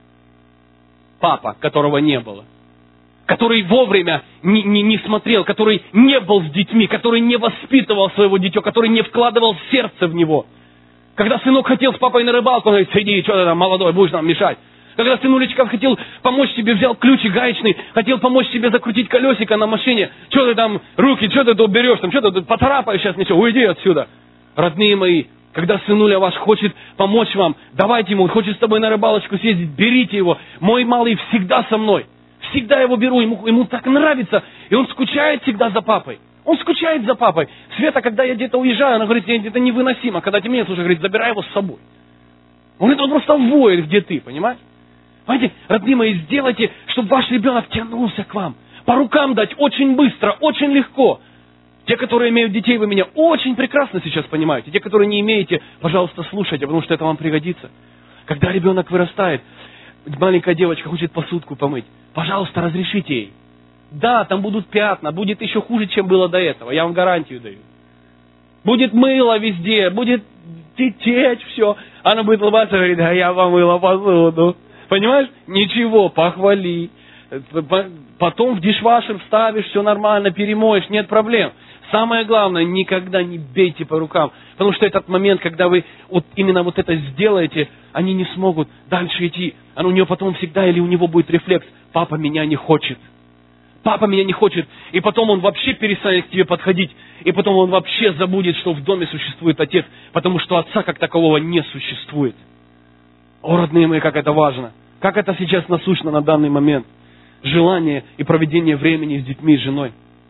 Папа, которого не было. Который вовремя не смотрел, который не был с детьми, который не воспитывал своего дитя, который не вкладывал сердце в него. Когда сынок хотел с папой на рыбалку, он говорит, сиди, что ты там молодой, будешь нам мешать. Когда сынулечка хотел помочь тебе, взял ключик гаечный, хотел помочь тебе закрутить колесико на машине, что ты там, руки, что ты тут берешь, там, что ты тут поцарапаешь сейчас, ничего, уйди отсюда. Родные мои, когда сынуля ваш хочет помочь вам, давайте ему, он хочет с тобой на рыбалочку съездить, берите его. Мой малый всегда со мной. Всегда его беру, ему так нравится, и он скучает всегда за папой. Он скучает за папой. Света, когда я где-то уезжаю, она говорит, это невыносимо. Когда темнеет, уже говорит, забирай его с собой. Он просто воет, где ты, понимаешь? Понимаете, родные мои, сделайте, чтобы ваш ребенок тянулся к вам. По рукам дать очень быстро, очень легко. Те, которые имеют детей, вы меня очень прекрасно сейчас понимаете. Те, которые не имеете, пожалуйста, слушайте, потому что это вам пригодится. Когда ребенок вырастает, маленькая девочка хочет посудку помыть, пожалуйста, разрешите ей. Да, там будут пятна, будет еще хуже, чем было до этого, я вам гарантию даю. Будет мыло везде, будет течь все. Она будет улыбаться и говорит, а я помыла посуду. Понимаешь? Ничего, похвали. Потом в дишвашер вставишь, все нормально, перемоешь, нет проблем. Самое главное, никогда не бейте по рукам. Потому что этот момент, когда вы именно вот это сделаете, они не смогут дальше идти. У нее потом всегда, или у него будет рефлекс, папа меня не хочет. Папа меня не хочет. И потом он вообще перестанет к тебе подходить. И потом он вообще забудет, что в доме существует отец. Потому что отца как такового не существует. О, родные мои, как это важно. Как это сейчас насущно на данный момент. Желание и проведение времени с детьми и женой.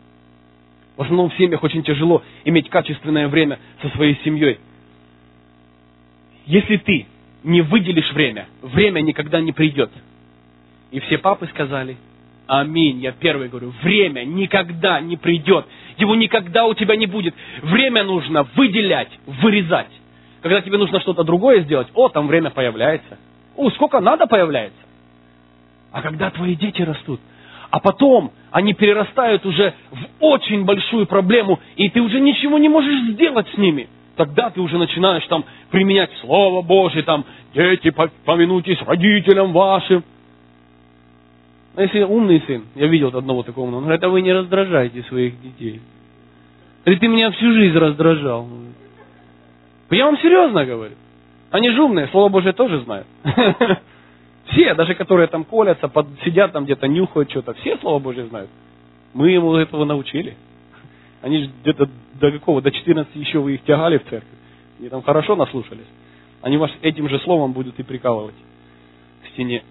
В основном в семьях очень тяжело иметь качественное время со своей семьей. Если ты не выделишь время, время никогда не придет. И все папы сказали, аминь, я первый говорю, время никогда не придет. Его никогда у тебя не будет. Время нужно выделять, вырезать. Когда тебе нужно что-то другое сделать, там время появляется. Сколько надо появляется. А когда твои дети растут, а потом они перерастают уже в очень большую проблему, и ты уже ничего не можешь сделать с ними, тогда ты уже начинаешь там применять Слово Божие, там, дети, помянуйтесь родителям вашим. А если умный сын, я видел одного такого, он говорит, вы не раздражайте своих детей. Говорит, ты меня всю жизнь раздражал. Я вам серьезно говорю. Они же умные, Слово Божие тоже знают. Все, даже которые там колятся, сидят там где-то, нюхают что-то, все Слово Божие знают. Мы ему этого научили. Они же где-то до 14 еще вы их тягали в церковь. Они там хорошо наслушались. Они вас этим же словом будут и прикалывать к стене.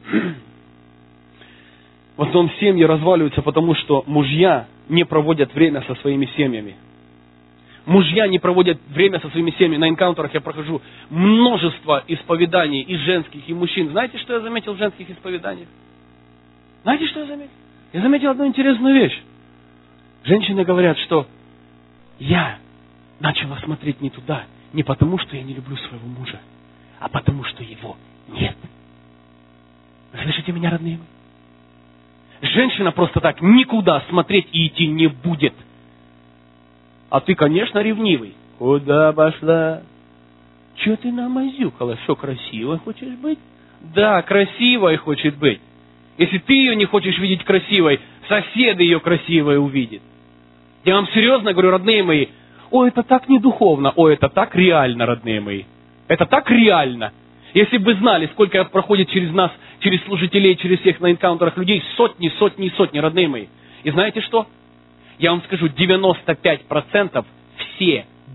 В основном семьи разваливаются, потому что мужья не проводят время со своими семьями. Мужья не проводят время со своими семьями. На энкаунтерах я прохожу множество исповеданий и женских, и мужчин. Знаете, что я заметил в женских исповеданиях? Знаете, что я заметил? Я заметил одну интересную вещь. Женщины говорят, что я начала смотреть не туда, не потому, что я не люблю своего мужа, а потому, что его нет. Вы слышите меня, родные мои? Женщина просто так никуда смотреть и идти не будет. А ты, конечно, ревнивый. Куда пошла? Че ты намазюкала? Что, красивой хочешь быть? Да, красивой хочет быть. Если ты ее не хочешь видеть красивой, соседи ее красивой увидят. Я вам серьезно говорю, родные мои, это так не духовно, это так реально, родные мои. Это так реально. Если бы вы знали, сколько проходит через нас, через служителей, через всех на энкаунтерах людей, сотни, родные мои. И знаете что? Я вам скажу, 95% все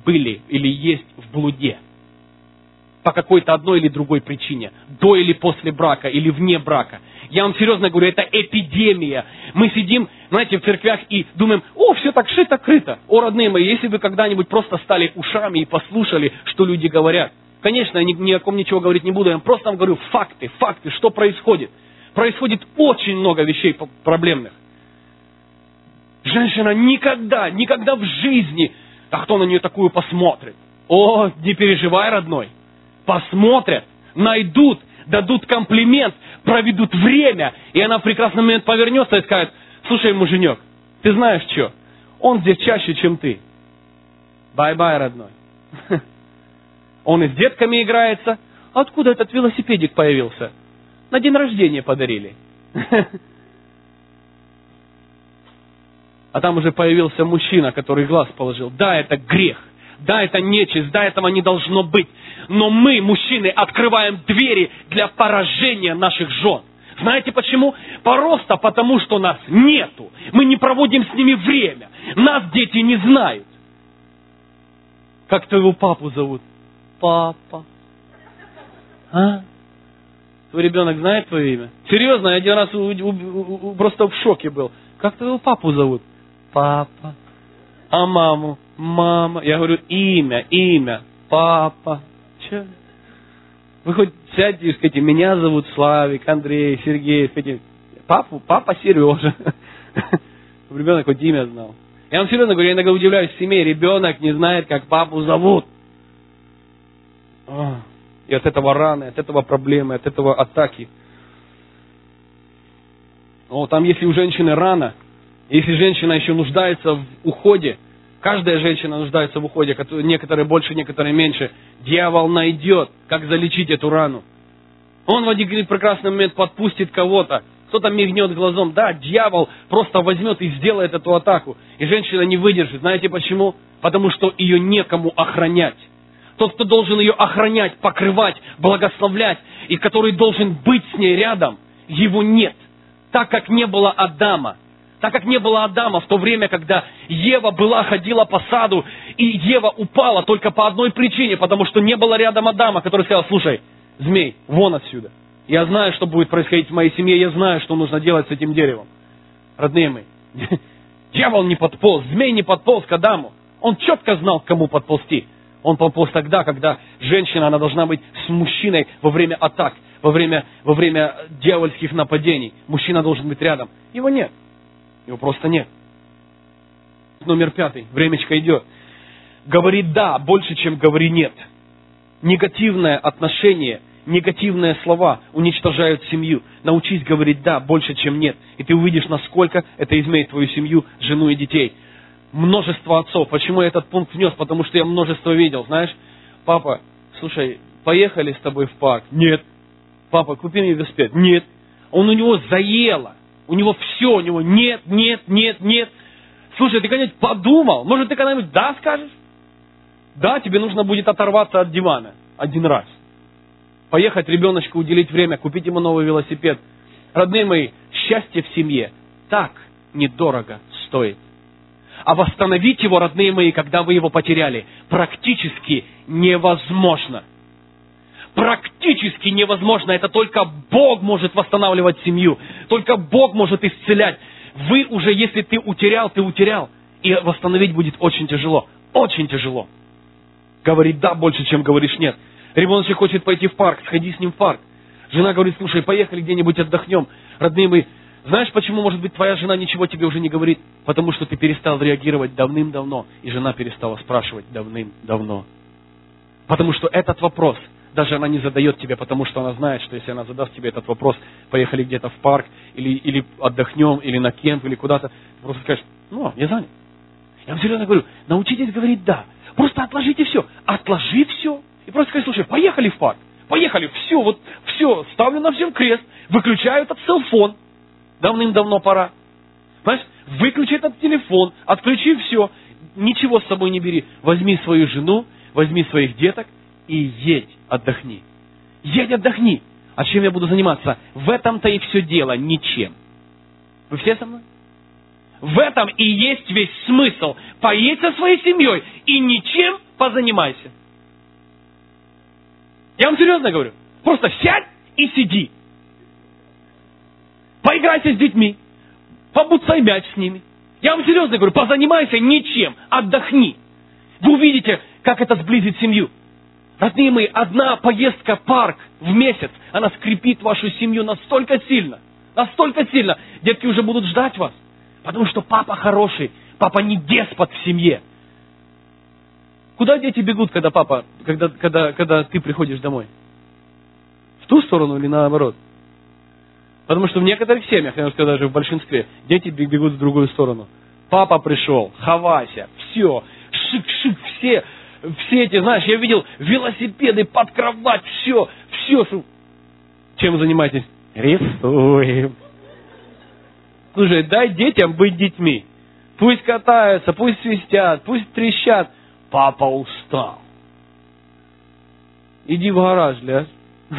были или есть в блуде. По какой-то одной или другой причине. До или после брака, или вне брака. Я вам серьезно говорю, это эпидемия. Мы сидим, знаете, в церквях и думаем, все так шито-крыто. Родные мои, если вы когда-нибудь просто стали ушами и послушали, что люди говорят. Конечно, я ни о ком ничего говорить не буду, я просто вам говорю факты, что происходит. Происходит очень много вещей проблемных. Женщина никогда в жизни, а кто на нее такую посмотрит? Не переживай, родной. Посмотрят, найдут, дадут комплимент, проведут время, и она в прекрасный момент повернется и скажет: слушай, муженек, ты знаешь что? Он здесь чаще, чем ты. Бай-бай, родной. Он и с детками играется. Откуда этот велосипедик появился? На день рождения подарили. А там уже появился мужчина, который глаз положил. Да, это грех. Да, это нечисть. Да, этого не должно быть. Но мы, мужчины, открываем двери для поражения наших жен. Знаете почему? Просто потому, что нас нету. Мы не проводим с ними время. Нас дети не знают. Как твоего папу зовут? Папа. Твой ребенок знает твое имя? Серьезно, я один раз просто в шоке был. Как твоего папу зовут? Папа. А маму? Мама. Я говорю, имя. Папа. Че? Вы хоть сядьте и скажите, меня зовут Славик, Андрей, Сергей. Скажите, папа Сережа. Ребенок хоть имя знал. Я вам серьезно говорю, я иногда удивляюсь в семье, ребенок не знает, как папу зовут. И от этого раны, от этого проблемы, от этого атаки. Там если у женщины рана, если женщина еще нуждается в уходе, каждая женщина нуждается в уходе, некоторые больше, некоторые меньше, дьявол найдет, как залечить эту рану. Он в один прекрасный момент подпустит кого-то, кто-то мигнет глазом. Да, дьявол просто возьмет и сделает эту атаку. И женщина не выдержит. Знаете почему? Потому что ее некому охранять. Тот, кто должен ее охранять, покрывать, благословлять, и который должен быть с ней рядом, его нет. Так как не было Адама. Так как не было Адама в то время, когда Ева ходила по саду, и Ева упала только по одной причине, потому что не было рядом Адама, который сказал: слушай, змей, вон отсюда. Я знаю, что будет происходить в моей семье, я знаю, что нужно делать с этим деревом. Родные мои, дьявол не подполз, змей не подполз к Адаму. Он четко знал, к кому подползти. Он подполз тогда, когда женщина, она должна быть с мужчиной во время атак, во время дьявольских нападений. Мужчина должен быть рядом. Его нет. Его просто нет. Номер 5. Времечко идет. Говори «да» больше, чем говори «нет». Негативное отношение, негативные слова уничтожают семью. Научись говорить «да» больше, чем «нет». И ты увидишь, насколько это изменит твою семью, жену и детей. Множество отцов. Почему я этот пункт внес? Потому что я множество видел. Знаешь, папа, слушай, поехали с тобой в парк? Нет. Папа, купи мне велосипед? Нет. У него заело. У него все, у него нет. Слушай, ты когда-нибудь подумал? Может, ты когда-нибудь «да» скажешь? Да, тебе нужно будет оторваться от дивана один раз. Поехать ребеночку, уделить время, купить ему новый велосипед. Родные мои, счастье в семье так недорого стоит. А восстановить его, родные мои, когда вы его потеряли, практически невозможно. Практически невозможно. Это только Бог может восстанавливать семью. Только Бог может исцелять. Вы уже, если ты утерял. И восстановить будет очень тяжело. Очень тяжело. Говорить «да» больше, чем говоришь «нет». Ребеночек хочет пойти в парк, сходи с ним в парк. Жена говорит: слушай, поехали где-нибудь отдохнем. Родные мои, знаешь, почему, может быть, твоя жена ничего тебе уже не говорит? Потому что ты перестал реагировать давным-давно, и жена перестала спрашивать давным-давно. Потому что этот вопрос даже она не задает тебе, потому что она знает, что если она задаст тебе этот вопрос, поехали где-то в парк, или отдохнем, или на кемп, или куда-то, ты просто скажешь: я занят. Я вам серьезно говорю, научитесь говорить «да». Просто отложите все. Отложи все. И просто скажи: слушай, поехали в парк. Поехали, все, ставлю на всем крест. Выключаю этот селфон. Давным-давно пора. Понимаешь? Выключи этот телефон, отключи все. Ничего с собой не бери. Возьми свою жену, возьми своих деток и едь, отдохни. Едь, отдохни. А чем я буду заниматься? В этом-то и все дело, ничем. Вы все со мной? В этом и есть весь смысл. Поедь со своей семьей и ничем позанимайся. Я вам серьезно говорю. Просто сядь и сиди. Поиграйся с детьми. Побуцай мяч с ними. Я вам серьезно говорю, позанимайся ничем. Отдохни. Вы увидите, как это сблизит семью. Родные мои, одна поездка в парк в месяц, она скрепит вашу семью настолько сильно. Настолько сильно. Детки уже будут ждать вас. Потому что папа хороший. Папа не деспот в семье. Куда дети бегут, когда ты приходишь домой? В ту сторону или наоборот? Потому что в некоторых семьях, я скажу даже в большинстве, дети бегут в другую сторону. Папа пришел, хавайся, все, шик-шик, все эти, знаешь, я видел велосипеды под кровать, все. Чем вы занимаетесь? Рисуем. Слушай, дай детям быть детьми. Пусть катаются, пусть свистят, пусть трещат. Папа устал. Иди в гараж, ляжь.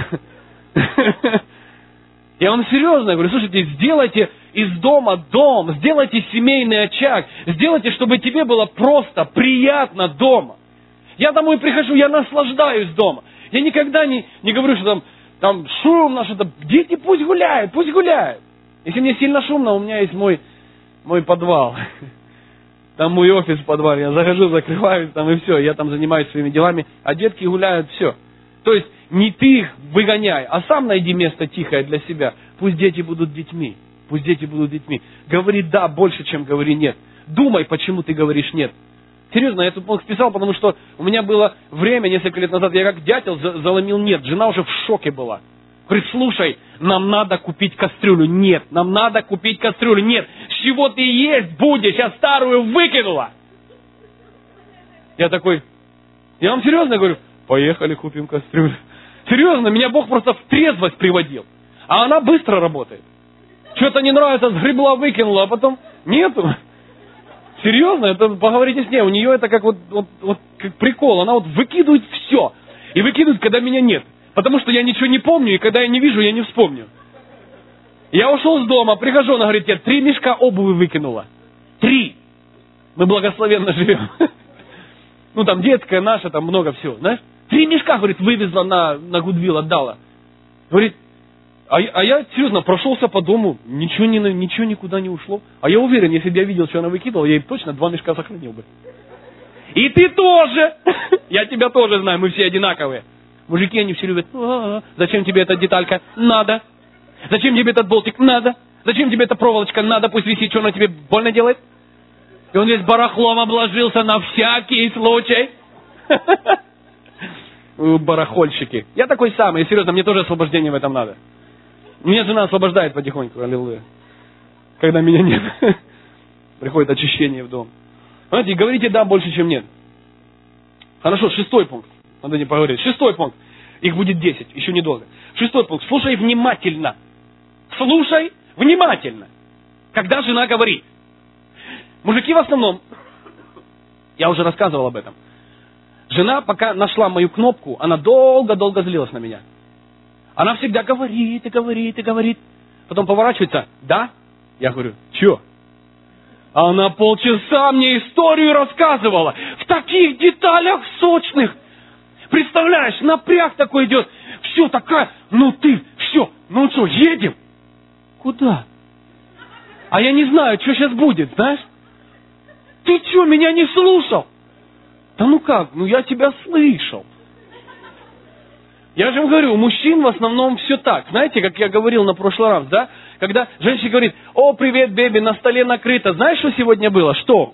Я вам серьезно говорю, слушайте, сделайте из дома дом, сделайте семейный очаг, сделайте, чтобы тебе было просто приятно дома. Я домой прихожу, я наслаждаюсь дома. Я никогда не говорю, что там шумно, что-то. Дети пусть гуляют. Если мне сильно шумно, у меня есть мой подвал. Там мой офис в подвале. Я захожу, закрываюсь там и все. Я там занимаюсь своими делами, а детки гуляют, все. То есть не ты их выгоняй, а сам найди место тихое для себя. Пусть дети будут детьми. Говори да больше, чем говори нет. Думай, почему ты говоришь нет. Серьезно, я тут списал, потому что у меня было время, несколько лет назад, я как дятел заломил нет. Жена уже в шоке была. Говорит, слушай, нам надо купить кастрюлю. Нет, нам надо купить кастрюлю. Нет, с чего ты есть будешь? Я старую выкинула. Я такой, я вам серьезно говорю, поехали купим кастрюлю. Серьезно, меня Бог просто в трезвость приводил. А она быстро работает. Что-то не нравится, сгребла, выкинула, а потом нету. Серьезно, это поговорите с ней, у нее это как как прикол, она выкидывает все. И выкидывает, когда меня нет. Потому что я ничего не помню, и когда я не вижу, я не вспомню. Я ушел с дома, прихожу, она говорит, я 3 мешка обуви выкинула. 3. Мы благословенно живем. Ну там детская наша, там много всего, знаешь. 3 мешка, говорит, вывезла на Гудвилл, отдала. Говорит, а я, серьезно, прошелся по дому, ничего никуда не ушло. А я уверен, если бы я видел, что она выкидывала, я ей точно 2 мешка сохранил бы. И ты тоже! Я тебя тоже знаю, мы все одинаковые. Мужики, они все любят. Зачем тебе эта деталька? Надо. Зачем тебе этот болтик? Надо. Зачем тебе эта проволочка? Надо, пусть висит, что она тебе больно делает? И он весь барахлом обложился на всякий случай. Барахольщики. Я такой самый, серьезно, мне тоже освобождение в этом надо. Меня жена освобождает потихоньку, аллилуйя. Когда меня нет. Приходит очищение в дом. Знаете, говорите да больше, чем нет. Хорошо, 6-й пункт. Надо не поговорить. 6-й пункт. Их будет 10, еще недолго. 6-й пункт. Слушай внимательно. Слушай внимательно. Когда жена говорит. Мужики в основном, я уже рассказывал об этом. Жена, пока нашла мою кнопку, она долго-долго злилась на меня. Она всегда говорит и говорит и говорит. Потом поворачивается. Да? Я говорю, че? Она полчаса мне историю рассказывала. В таких деталях сочных. Представляешь, напряг такой идет. Все такая, все. Ну что, едем? Куда? А я не знаю, что сейчас будет, знаешь? Ты что, меня не слушал? Да ну как? Ну я тебя слышал. Я же вам говорю, у мужчин в основном все так. Знаете, как я говорил на прошлый раз, да? Когда женщина говорит, о, привет, беби, на столе накрыто. Знаешь, что сегодня было? Что?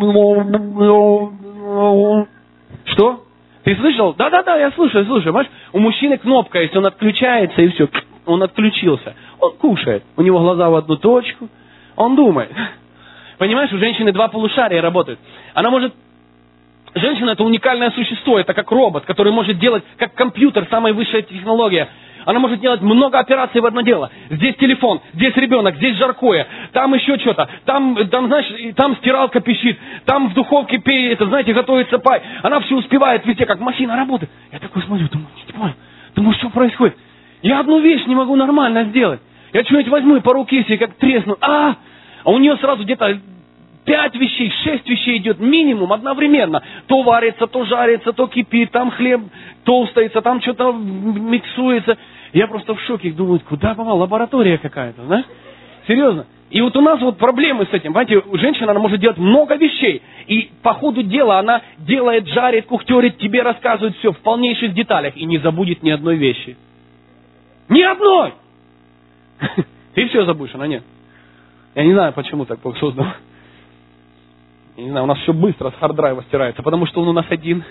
Что? Ты слышал? Да, я слушаю. Понимаешь? У мужчины кнопка есть, он отключается и все. Он отключился. Он кушает. У него глаза в одну точку. Он думает. Понимаешь, у женщины 2 полушария работают. Она может... Женщина это уникальное существо, это как робот, который может делать, как компьютер, самая высшая технология. Она может делать много операций в одно дело. Здесь телефон, здесь ребенок, здесь жаркое, там еще что-то, там, знаешь, там стиралка пищит, там в духовке, готовится пай. Она все успевает везде, как машина работает. Я такой смотрю, думаю, что происходит? Я одну вещь не могу нормально сделать. Я что-нибудь возьму и по руке себе как тресну. А у нее сразу где-то 5 вещей, 6 вещей идет минимум одновременно. То варится, то жарится, то кипит, там хлеб толстается, там что-то миксуется. Я просто в шоке, думаю, куда попала, лаборатория какая-то, знаешь? Серьезно. И вот у нас вот проблемы с этим. Понимаете, женщина, она может делать много вещей. И по ходу дела она делает, жарит, кухтерит, тебе рассказывает все в полнейших деталях. И не забудет ни одной вещи. Ни одной! Ты все забудешь, она нет. Я не знаю, почему так Бог создал. Я не знаю, у нас все быстро с хард-драйва стирается, потому что он у нас один.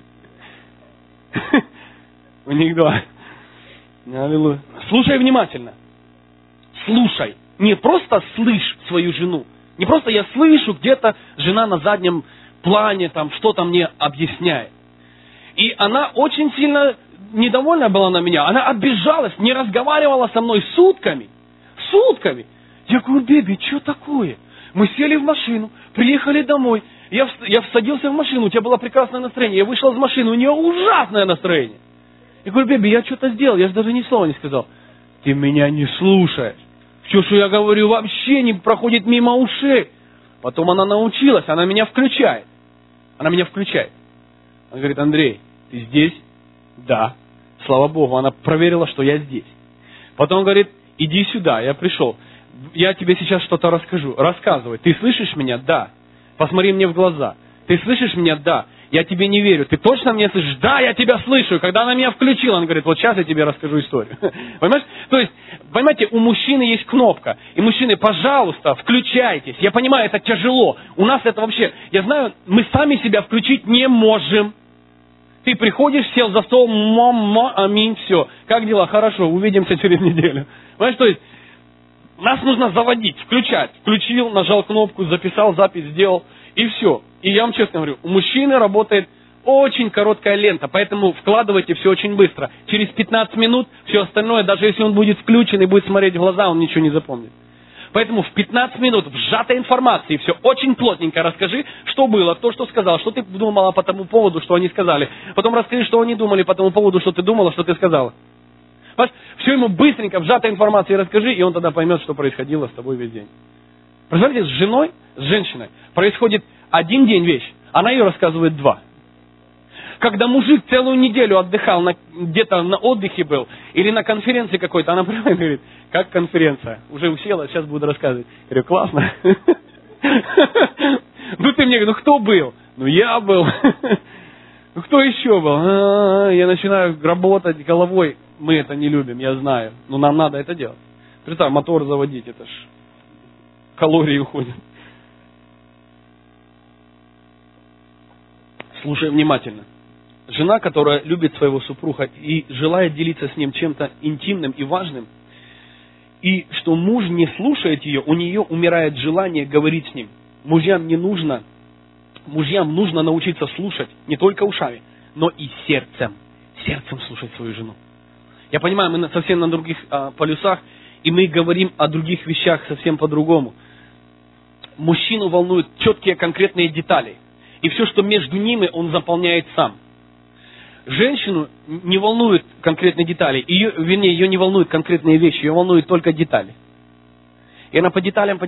У них 2. Аллилуйя. Слушай внимательно. Слушай. Не просто слышь свою жену. Не просто я слышу, где-то жена на заднем плане там что-то мне объясняет. И она очень сильно недовольна была на меня. Она обижалась, не разговаривала со мной сутками. Сутками. Я говорю, беби, что такое? Мы сели в машину, приехали домой. Я всадился в машину, у тебя было прекрасное настроение. Я вышел из машины, у нее ужасное настроение. Я говорю, беби, я что-то сделал, я же даже ни слова не сказал. Ты меня не слушаешь. Все, что я говорю, вообще не проходит мимо ушей. Потом она научилась, она меня включает. Она меня включает. Она говорит, Андрей, ты здесь? Да. Слава Богу, она проверила, что я здесь. Потом говорит, иди сюда, я пришел. Я тебе сейчас что-то расскажу. Рассказывай. Ты слышишь меня? Да. Посмотри мне в глаза. Ты слышишь меня? Да. Я тебе не верю. Ты точно меня слышишь? Да, я тебя слышу. И когда она меня включила, она говорит, вот сейчас я тебе расскажу историю. Понимаешь? То есть, понимаете, у мужчины есть кнопка. И мужчины, пожалуйста, включайтесь. Я понимаю, это тяжело. У нас это вообще, я знаю, мы сами себя включить не можем. Ты приходишь, сел за стол, аминь, все. Как дела? Хорошо, увидимся через неделю. Понимаешь, то есть, нас нужно заводить, включать. Включил, нажал кнопку, записал, запись сделал, и все. И я вам честно говорю, у мужчины работает очень короткая лента, поэтому вкладывайте все очень быстро. Через 15 минут все остальное, даже если он будет включен и будет смотреть в глаза, он ничего не запомнит. Поэтому в 15 минут в сжатой информации все очень плотненько расскажи, что было, то, что сказал, что ты думала по тому поводу, что они сказали. Потом расскажи, что они думали по тому поводу, что ты думала, что ты сказала. Все ему быстренько в сжатой информации расскажи, и он тогда поймет, что происходило с тобой весь день. Представляете, с женой, с женщиной происходит один день вещь, она ее рассказывает 2. Когда мужик целую неделю отдыхал, где-то на отдыхе был, или на конференции какой-то, она приходит и говорит, как конференция? Уже усела, сейчас буду рассказывать. Я говорю, классно. Ну ты мне говоришь, ну кто был? Ну я был. Ну кто еще был? Я начинаю работать головой. Мы это не любим, я знаю. Но нам надо это делать. Представь, мотор заводить, это ж калории уходят. Слушай внимательно. Жена, которая любит своего супруга и желает делиться с ним чем-то интимным и важным, и что муж не слушает ее, у нее умирает желание говорить с ним. Мужьям нужно научиться слушать не только ушами, но и сердцем. Сердцем слушать свою жену. Я понимаю, мы совсем на других полюсах, и мы говорим о других вещах совсем по-другому. Мужчину волнуют четкие конкретные детали. И все, что между ними, он заполняет сам. Женщину не волнуют конкретные детали. Ее не волнуют конкретные вещи, ее волнуют только детали. И она по деталям.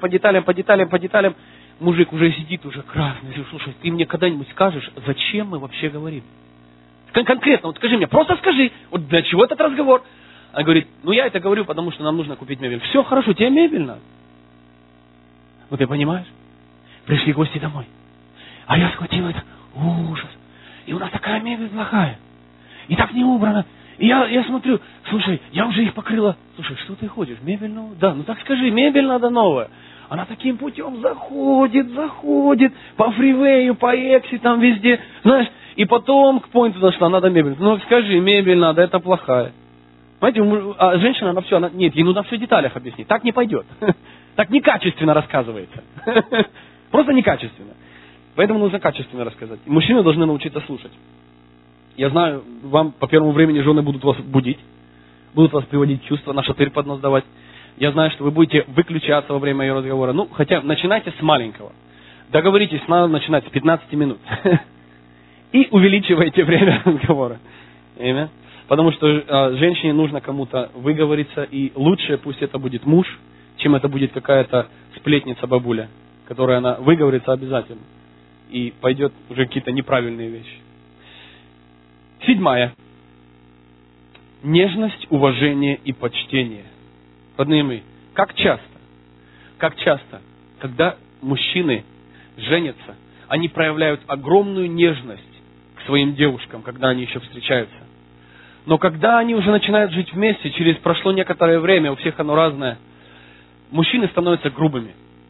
Мужик уже сидит, уже красный. Слушай, ты мне когда-нибудь скажешь, зачем мы вообще говорим? Конкретно, вот скажи мне, просто скажи, вот для чего этот разговор? Она говорит, ну я это говорю, потому что нам нужно купить мебель. Все хорошо, тебе мебель надо. Ну ты понимаешь? Пришли гости домой. А я схватил это. Ужас. И у нас такая мебель плохая. И так не убрано. И я смотрю, слушай, я уже их покрыла. Слушай, что ты ходишь? Мебель новая? Да, ну так скажи, мебель надо новая. Она таким путем заходит по фривею, по экси, там везде. Знаешь, и потом к поинту зашла, надо мебель. Ну скажи, мебель надо, это плохая. Понимаете, а женщина, она все, нет, ей нужно все в деталях объяснить. Так не пойдет. Так некачественно рассказывается. Просто некачественно. Поэтому нужно качественно рассказать. И мужчины должны научиться слушать. Я знаю, вам по первому времени жены будут вас будить, будут вас приводить в чувство, на шатырь под нос давать. Я знаю, что вы будете выключаться во время ее разговора. Ну, хотя начинайте с маленького. Договоритесь, надо начинать с 15 минут. И увеличивайте время разговора. Имя? Потому что женщине нужно кому-то выговориться, и лучше пусть это будет муж, чем это будет какая-то сплетница бабуля. которой она выговорится обязательно. И пойдет уже какие-то неправильные вещи. 7. Нежность, уважение и почтение. Родные мои, как часто, когда мужчины женятся, они проявляют огромную нежность к своим девушкам, когда они еще встречаются. Но когда они уже начинают жить вместе, прошло некоторое время, у всех оно разное, мужчины становятся грубыми.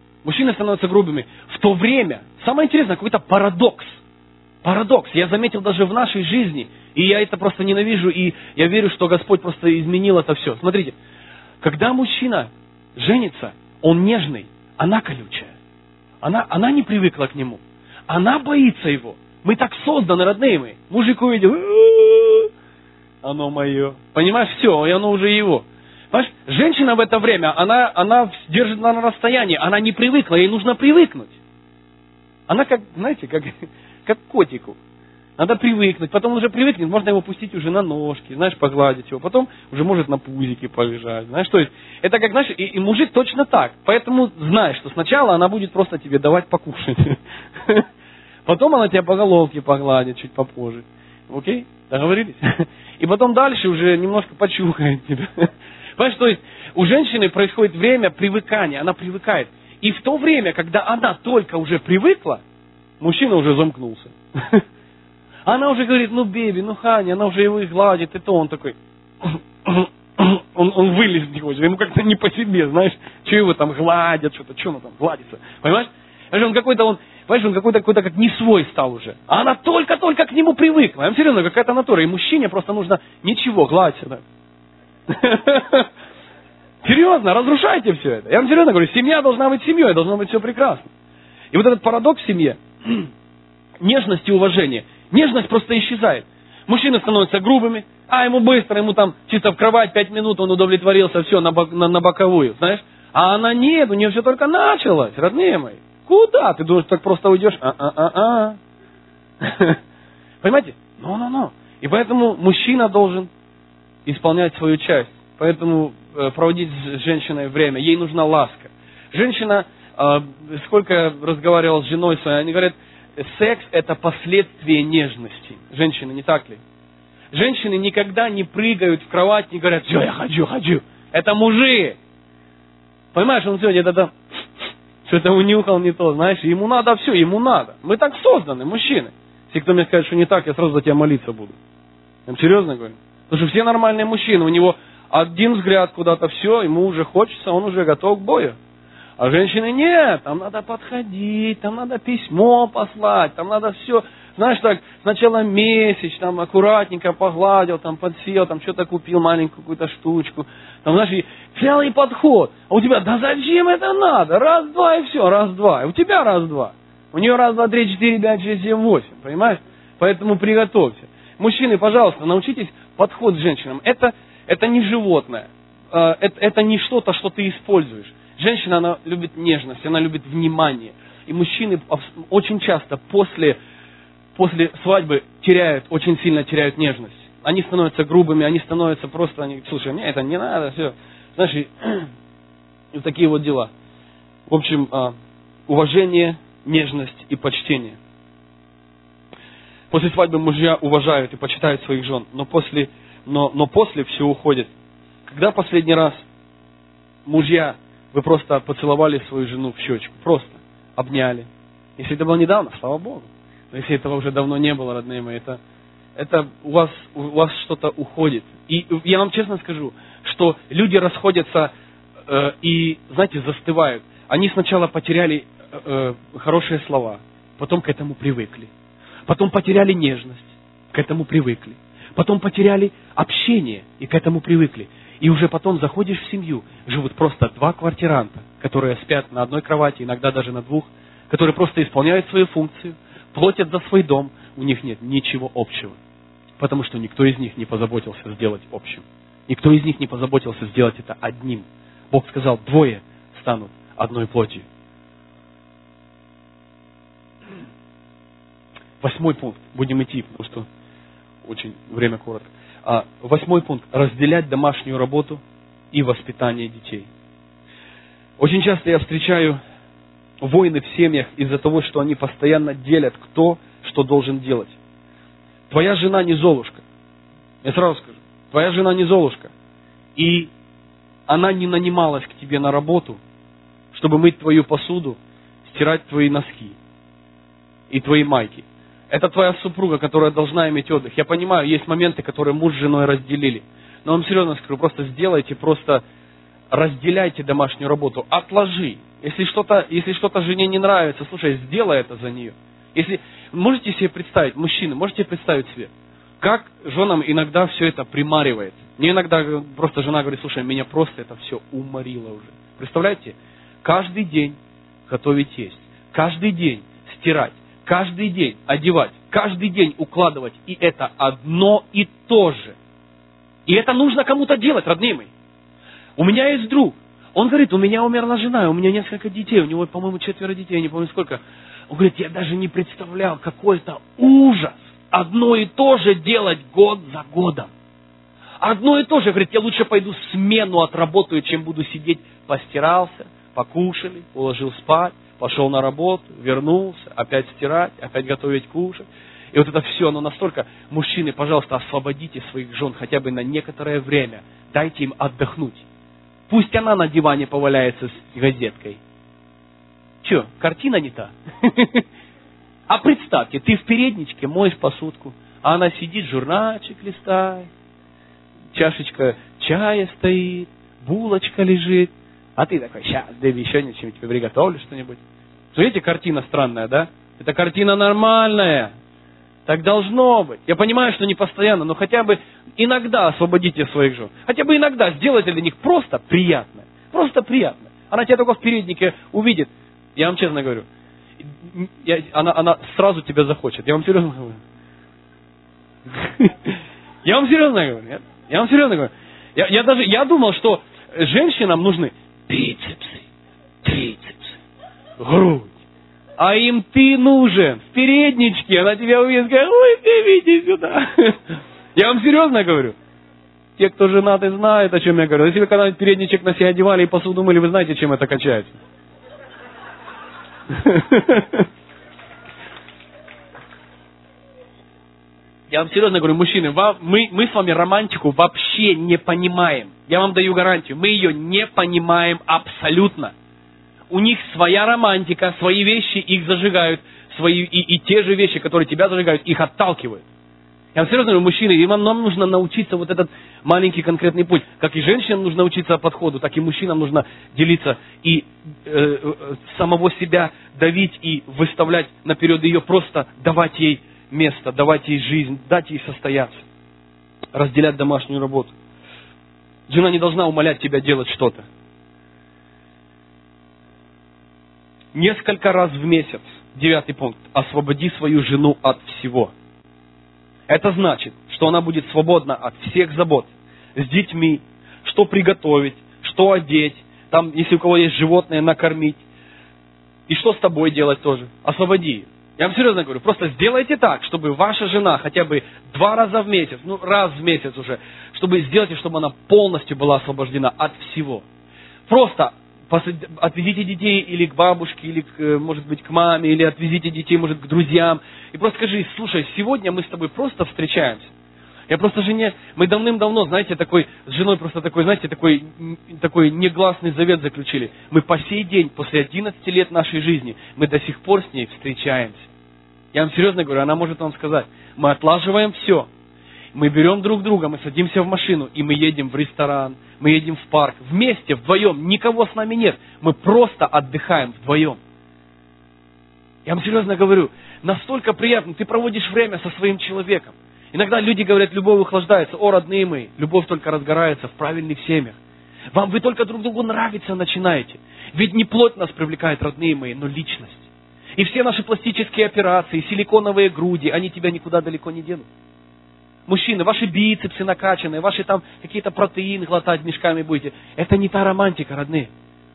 В то время, самое интересное, какой-то парадокс. Я заметил даже в нашей жизни, и я это просто ненавижу, и я верю, что Господь просто изменил это все. Смотрите, когда мужчина женится, он нежный, она колючая. Она не привыкла к нему. Она боится его. Мы так созданы, родные мои. Мужик увидел, оно мое. Понимаешь, все, и оно уже его. Понимаешь, женщина в это время, она держит на расстоянии, она не привыкла, ей нужно привыкнуть. Она как, знаете, как к котику. Надо привыкнуть, потом он уже привыкнет, можно его пустить уже на ножки, знаешь, погладить его, потом уже может на пузике полежать, знаешь, то есть, это как, знаешь, и мужик точно так, поэтому знай, что сначала она будет просто тебе давать покушать, потом она тебя по головке погладит чуть попозже, окей, договорились? И потом дальше уже немножко почухает тебя, понимаешь, то есть, у женщины происходит время привыкания, она привыкает, и в то время, когда она только уже привыкла, мужчина уже замкнулся. Она уже говорит, Беби, Ханя, она уже его и гладит, и то он такой, он вылезть не хочет, ему как-то не по себе, знаешь, что его там гладят, что он там гладится, понимаешь? Он какой-то как не свой стал уже. А она только-только к нему привыкла. Я вам серьезно, какая-то натура. И мужчине просто нужно ничего, гладься. Да. Серьезно, разрушайте все это. Я вам серьезно говорю, семья должна быть семьей, должно быть все прекрасно. И вот этот парадокс в семье, нежность и уважение. Нежность просто исчезает. Мужчины становятся грубыми, ему быстро, ему там чисто в кровать 5 минут, он удовлетворился, все, на боковую, знаешь. А она нет, у нее все только началось, родные мои. Куда? Ты думаешь, так просто уйдешь? Понимаете? И поэтому мужчина должен исполнять свою часть. Поэтому проводить с женщиной время. Ей нужна ласка. Женщина, сколько я разговаривал с женой своей, они говорят, секс это последствие нежности. Женщины, не так ли? Женщины никогда не прыгают в кровать, не говорят, все, я хочу. Это мужик. Понимаешь, он сегодня это что-то унюхал не то, знаешь, ему надо все, ему надо. Мы так созданы, мужчины. Если кто мне скажет, что не так, я сразу за тебя молиться буду. Я вам серьезно говорю. Потому что все нормальные мужчины, у него один взгляд куда-то, все, ему уже хочется, он уже готов к бою. А женщины нет, там надо подходить, там надо письмо послать, там надо все, знаешь, так, сначала месяц, там аккуратненько погладил, там подсел, там что-то купил, маленькую какую-то штучку, там, знаешь, и целый подход. А у тебя, да зачем это надо? Раз, два и все, раз, два. И у тебя раз, два. У нее раз, два, три, 4, 5, 6, 7, 8, понимаешь? Поэтому приготовься. Мужчины, пожалуйста, научитесь подход к женщинам. Это не животное, это не что-то, что ты используешь. Женщина, она любит нежность, она любит внимание. И мужчины очень часто после свадьбы очень сильно теряют нежность. Они становятся грубыми, они становятся просто, слушай, мне это не надо, все. Знаешь, и вот такие вот дела. В общем, уважение, нежность и почтение. После свадьбы мужья уважают и почитают своих жен, но после все уходит. Когда последний раз мужья вы просто поцеловали свою жену в щечку, просто обняли. Если это было недавно, слава Богу. Но если этого уже давно не было, родные мои, это у вас что-то уходит. И я вам честно скажу, что люди расходятся и, знаете, застывают. Они сначала потеряли хорошие слова, потом к этому привыкли. Потом потеряли нежность, к этому привыкли. Потом потеряли общение и к этому привыкли. И уже потом заходишь в семью, живут просто 2 квартиранта, которые спят на одной кровати, иногда даже на 2, которые просто исполняют свою функцию, платят за свой дом, у них нет ничего общего. Потому что никто из них не позаботился сделать общим. Никто из них не позаботился сделать это одним. Бог сказал, 2 станут одной плотью. 8 пункт. Будем идти, потому что очень время коротко. 8 пункт. Разделять домашнюю работу и воспитание детей. Очень часто я встречаю войны в семьях из-за того, что они постоянно делят, кто что должен делать. Твоя жена не Золушка. Я сразу скажу. Твоя жена не Золушка. И она не нанималась к тебе на работу, чтобы мыть твою посуду, стирать твои носки и твои майки. Это твоя супруга, которая должна иметь отдых. Я понимаю, есть моменты, которые муж с женой разделили. Но вам серьезно скажу, просто сделайте, просто разделяйте домашнюю работу. Отложи. Если что-то жене не нравится, слушай, сделай это за нее. Можете себе представить, мужчины, можете представить себе, как женам иногда все это примаривает. Мне иногда просто жена говорит, слушай, меня просто это все уморило уже. Представляете? Каждый день готовить есть, каждый день стирать, каждый день одевать, каждый день укладывать. И это одно и то же. И это нужно кому-то делать, родные мои. У меня есть друг. Он говорит, у меня умерла жена, у меня несколько детей, у него, по-моему, 4 детей, я не помню сколько. Он говорит, я даже не представлял, какой это ужас. Одно и то же делать год за годом. Одно и то же. Говорит, я лучше пойду смену отработаю, чем буду сидеть. Постирался, покушали, уложил спать, пошел на работу, вернулся, опять стирать, опять готовить кушать. И вот это все, оно настолько... Мужчины, пожалуйста, освободите своих жен хотя бы на некоторое время. Дайте им отдохнуть. Пусть она на диване поваляется с газеткой. Че, картина не та? А представьте, ты в передничке моешь посудку, а она сидит, журнальчик листает, чашечка чая стоит, булочка лежит, а ты такой, сейчас, Дэви, еще что-нибудь тебе приготовлю, что-нибудь. Смотрите, картина странная, да? Это картина нормальная. Так должно быть. Я понимаю, что не постоянно, но хотя бы иногда освободите своих жен. Хотя бы иногда сделайте для них просто приятно. Просто приятно. Она тебя только в переднике увидит. Я вам честно говорю. Она сразу тебя захочет. Я вам серьезно говорю. Я вам серьезно говорю. Я думал, что женщинам нужны бицепсы, трицепсы, грудь. А им ты нужен в передничке. Она тебя увидит и скажет, ой, ты иди сюда. Я вам серьезно говорю. Те, кто женаты, знают, о чем я говорю. Если вы когда-нибудь передничек на себя одевали и посуду мыли, вы знаете, чем это качается. Я вам серьезно говорю, мужчины, мы с вами романтику вообще не понимаем. Я вам даю гарантию, мы ее не понимаем абсолютно. У них своя романтика, свои вещи их зажигают, и те же вещи, которые тебя зажигают, их отталкивают. Я вам серьезно говорю, мужчины, и нам нужно научиться вот этот маленький конкретный путь. Как и женщинам нужно учиться подходу, так и мужчинам нужно делиться и самого себя давить и выставлять наперед ее, просто давать ей место, давать ей жизнь, дать ей состояться, разделять домашнюю работу. Жена не должна умолять тебя делать что-то. Несколько раз в месяц, 9 пункт, освободи свою жену от всего. Это значит, что она будет свободна от всех забот с детьми, что приготовить, что одеть, там, если у кого есть животное, накормить, и что с тобой делать тоже. Освободи ее. Я вам серьезно говорю, просто сделайте так, чтобы ваша жена хотя бы 2 раза в месяц, раз в месяц уже, чтобы сделайте, чтобы она полностью была освобождена от всего. Просто отвезите детей или к бабушке, или, может быть, к маме, или отвезите детей, может, к друзьям. И просто скажи, слушай, сегодня мы с тобой просто встречаемся. Я просто жене, мы давным-давно, знаете, с женой просто такой негласный завет заключили. Мы по сей день, после 11 лет нашей жизни, мы до сих пор с ней встречаемся. Я вам серьезно говорю, она может вам сказать, мы отлаживаем все. Мы берем друг друга, мы садимся в машину, и мы едем в ресторан, мы едем в парк, вместе, вдвоем, никого с нами нет. Мы просто отдыхаем вдвоем. Я вам серьезно говорю, настолько приятно, ты проводишь время со своим человеком. Иногда люди говорят, любовь охлаждается. О, родные мои, любовь только разгорается в правильных семьях. Вы только друг другу нравиться начинаете. Ведь не плоть нас привлекает, родные мои, но личность. И все наши пластические операции, силиконовые груди, они тебя никуда далеко не денут. Мужчины, ваши бицепсы накачанные, ваши там какие-то протеины глотать мешками будете. Это не та романтика, родные.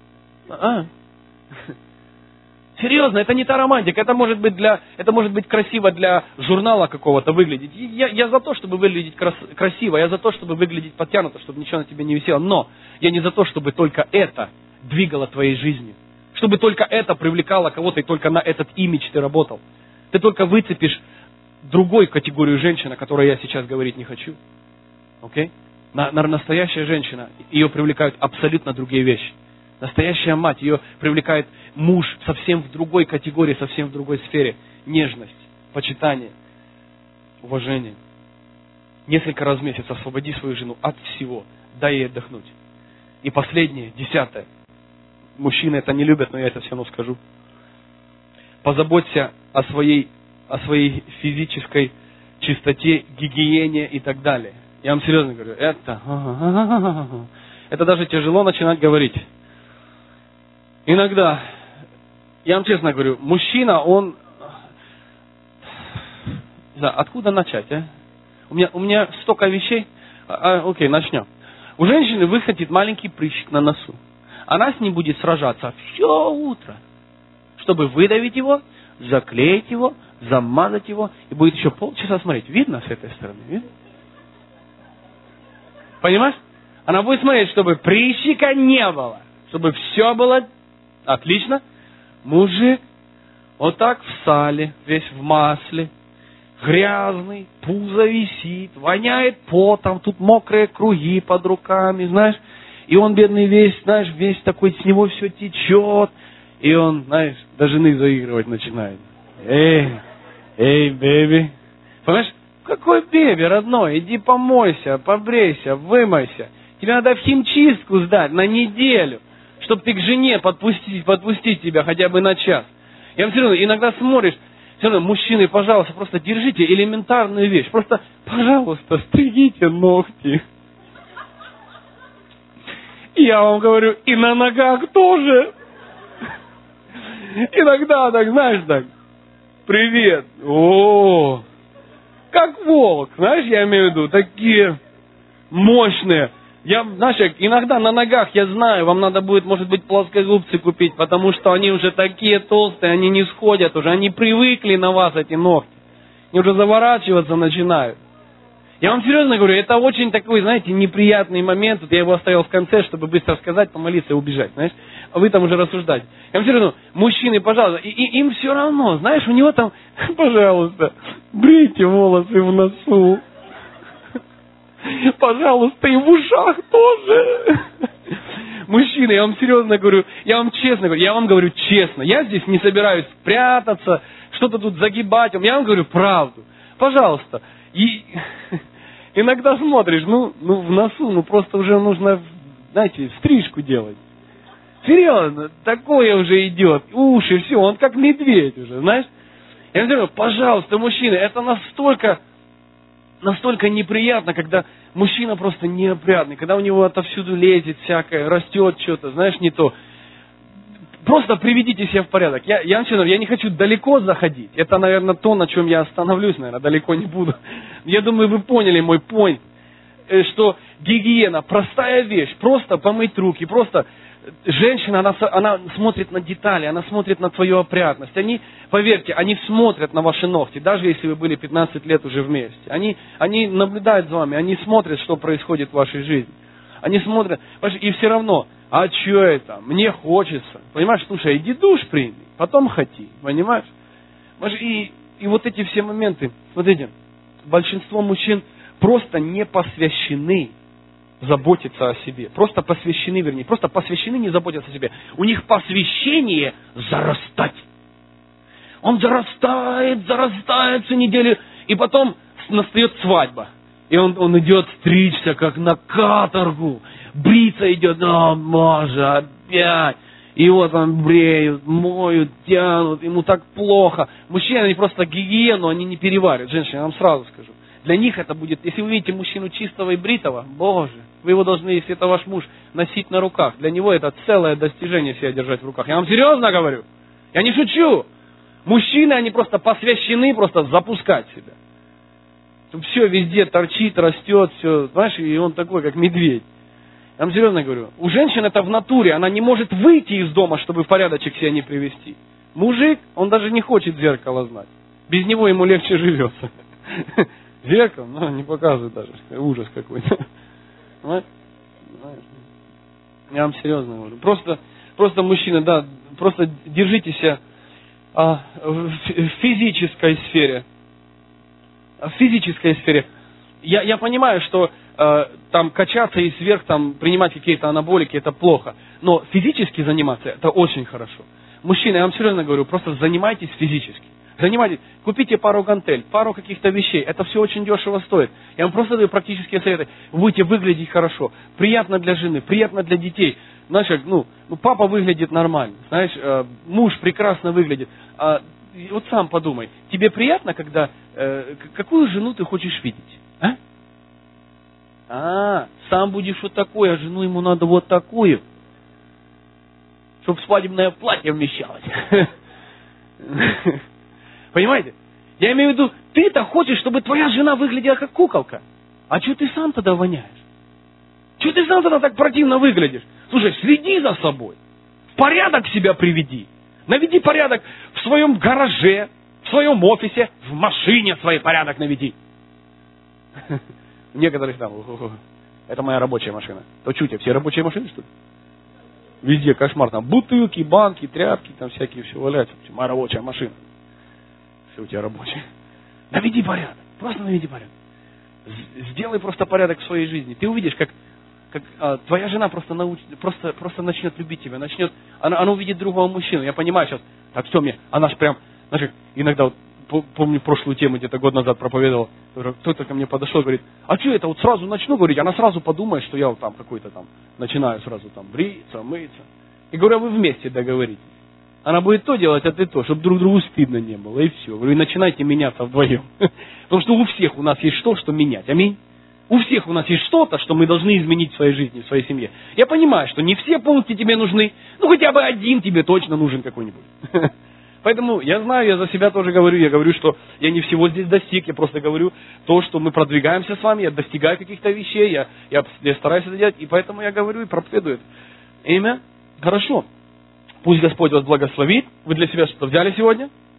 Серьезно, это не та романтика. Это может быть красиво для журнала какого-то выглядеть. Я за то, чтобы выглядеть красиво, я за то, чтобы выглядеть подтянуто, чтобы ничего на тебе не висело. Но я не за то, чтобы только это двигало твоей жизнью. чтобы только это привлекало кого-то, и только на этот имидж ты работал. Ты только выцепишь другую категорию женщин, о которой я сейчас говорить не хочу. Окей? Настоящая женщина, ее привлекают абсолютно другие вещи. Настоящая мать, ее привлекает муж совсем в другой категории, совсем в другой сфере. Нежность, почитание, уважение. Несколько раз в месяц освободи свою жену от всего, дай ей отдохнуть. И последнее, 10. Мужчины это не любят, но я это все равно скажу. Позаботься о своей физической чистоте, гигиене и так далее. Я вам серьезно говорю, это даже тяжело начинать говорить. Иногда, я вам честно говорю, мужчина, он... Да, откуда начать, а? У меня столько вещей. Окей, начнем. У женщины высадит маленький прыщик на носу. Она с ним будет сражаться все утро, чтобы выдавить его, заклеить его, замазать его, и будет еще полчаса смотреть. Видно с этой стороны? Видно? Понимаешь? Она будет смотреть, чтобы прыщика не было, чтобы все было отлично. Мужик вот так в сале, весь в масле, грязный, пузо висит, воняет потом, тут мокрые круги под руками, знаешь. И он, бедный, весь такой, с него все течет. И он, знаешь, до жены заигрывать начинает. Эй, бэби. Понимаешь? Какой бэби, родной? Иди помойся, побрейся, вымойся. Тебе надо в химчистку сдать на неделю, чтобы ты к жене подпустить тебя хотя бы на час. Я вам все равно иногда смотришь, все равно, мужчины, пожалуйста, просто держите элементарную вещь. Просто, пожалуйста, стригите ногти. Я вам говорю, и на ногах тоже. Иногда так, знаешь, так, привет, как волк, знаешь, я имею в виду, такие мощные. Знаешь, иногда на ногах, я знаю, вам надо будет, может быть, плоскогубцы купить, потому что они уже такие толстые, они не сходят уже, они привыкли на вас, эти ногти. Они уже заворачиваться начинают. Я вам серьезно говорю, это очень такой, знаете, неприятный момент. Вот я его оставил в конце, чтобы быстро сказать, помолиться и убежать, знаешь. А вы там уже рассуждать. Я вам серьезно, мужчины, пожалуйста, им все равно, знаешь, у него там, пожалуйста, брейте волосы в носу. Пожалуйста, и в ушах тоже. Мужчины, я вам серьезно говорю, я вам честно говорю, я здесь не собираюсь прятаться, что-то тут загибать. Я вам говорю правду. Пожалуйста. И иногда смотришь, в носу, просто уже нужно, знаете, стрижку делать. Серьезно, такое уже идет. Уши, все, он как медведь уже, знаешь. Я говорю, пожалуйста, мужчины, это настолько неприятно, когда мужчина просто неопрятный, когда у него отовсюду лезет всякое, растет что-то, знаешь, не то. Просто приведите себя в порядок. Я не хочу далеко заходить. Это, наверное, то, на чем я остановлюсь, наверное, далеко не буду. Я думаю, вы поняли мой point, что гигиена, простая вещь, просто помыть руки, просто женщина, она смотрит на детали, она смотрит на твою опрятность. Поверьте, они смотрят на ваши ногти, даже если вы были 15 лет уже вместе. Они наблюдают за вами, они смотрят, что происходит в вашей жизни. Они смотрят, и все равно, а что это? Мне хочется. Понимаешь, слушай, иди душ прими, потом хоти, понимаешь? И вот эти все моменты, смотрите, большинство мужчин просто не посвящены заботиться о себе. Просто посвящены не заботятся о себе. У них посвящение зарастать. Он зарастает всю неделю, и потом настает свадьба. И он идет стричься, как на каторгу. Бриться идет, боже, опять. И вот он бреют, моют, тянут, ему так плохо. Мужчины, они просто гигиену, они не переваривают. Женщины, я вам сразу скажу. Для них это будет, если вы видите мужчину чистого и бритого, боже, вы его должны, если это ваш муж, носить на руках. Для него это целое достижение себя держать в руках. Я вам серьезно говорю. Я не шучу. Мужчины, они просто посвящены просто запускать себя. Все везде торчит, растет, все, знаешь, и он такой, как медведь. Я вам серьезно говорю. У женщин это в натуре, она не может выйти из дома, чтобы в порядочек себя не привести. Мужик, он даже не хочет зеркало знать. Без него ему легче живется. Зеркало, не показывает даже. Ужас какой-то. Я вам серьезно говорю. Просто мужчины, да, просто держите себя в физической сфере. В физической сфере. Я понимаю, что там качаться и сверх там принимать какие-то анаболики, это плохо. Но физически заниматься, это очень хорошо. Мужчины, я вам серьезно говорю, просто занимайтесь физически. Занимайтесь, купите пару гантель, пару каких-то вещей. Это все очень дешево стоит. Я вам просто даю практические советы. Вы будете выглядеть хорошо. Приятно для жены, приятно для детей. Знаешь, папа выглядит нормально. Знаешь, муж прекрасно выглядит. Вот сам подумай. Тебе приятно, когда... какую жену ты хочешь видеть? Сам будешь вот такой, а жену ему надо вот такую. Чтобы свадебное платье вмещалось. Понимаете? Я имею в виду, ты-то хочешь, чтобы твоя жена выглядела как куколка. А что ты сам тогда воняешь? Что ты сам тогда так противно выглядишь? Слушай, следи за собой. В порядок себя приведи. Наведи порядок в своем гараже, в своем офисе, в машине свой порядок наведи. Некоторых там, это моя рабочая машина. То что, у тебя все рабочие машины, что ли? Везде кошмар, там бутылки, банки, тряпки, там всякие все валяются. Моя рабочая машина. Все у тебя рабочее. Наведи порядок, просто наведи порядок. Сделай просто порядок в своей жизни. Ты увидишь, как твоя жена просто начнет любить тебя, она увидит другого мужчину. Я понимаю сейчас, так все мне, она же прям, знаешь, иногда вот, помню прошлую тему, где-то год назад проповедовал, кто-то ко мне подошел, говорит, а что это вот сразу начну говорить, она сразу подумает, что я вот там какой-то там, начинаю сразу там бриться, мыться. И говорю, а вы вместе договоритесь. Она будет то делать, а ты то, чтобы друг другу стыдно не было, и все. Говорю, и начинайте меняться вдвоем. Потому что у всех у нас есть что менять, аминь. У всех у нас есть что-то, что мы должны изменить в своей жизни, в своей семье. Я понимаю, что не все пункты тебе нужны, хотя бы один тебе точно нужен какой-нибудь. Поэтому я знаю, я за себя тоже говорю, я говорю, что я не всего здесь достиг, я просто говорю то, что мы продвигаемся с вами, я достигаю каких-то вещей, я стараюсь это делать, и поэтому я говорю и проповедую это. Имя? Хорошо. Пусть Господь вас благословит. Вы для себя что-то взяли сегодня?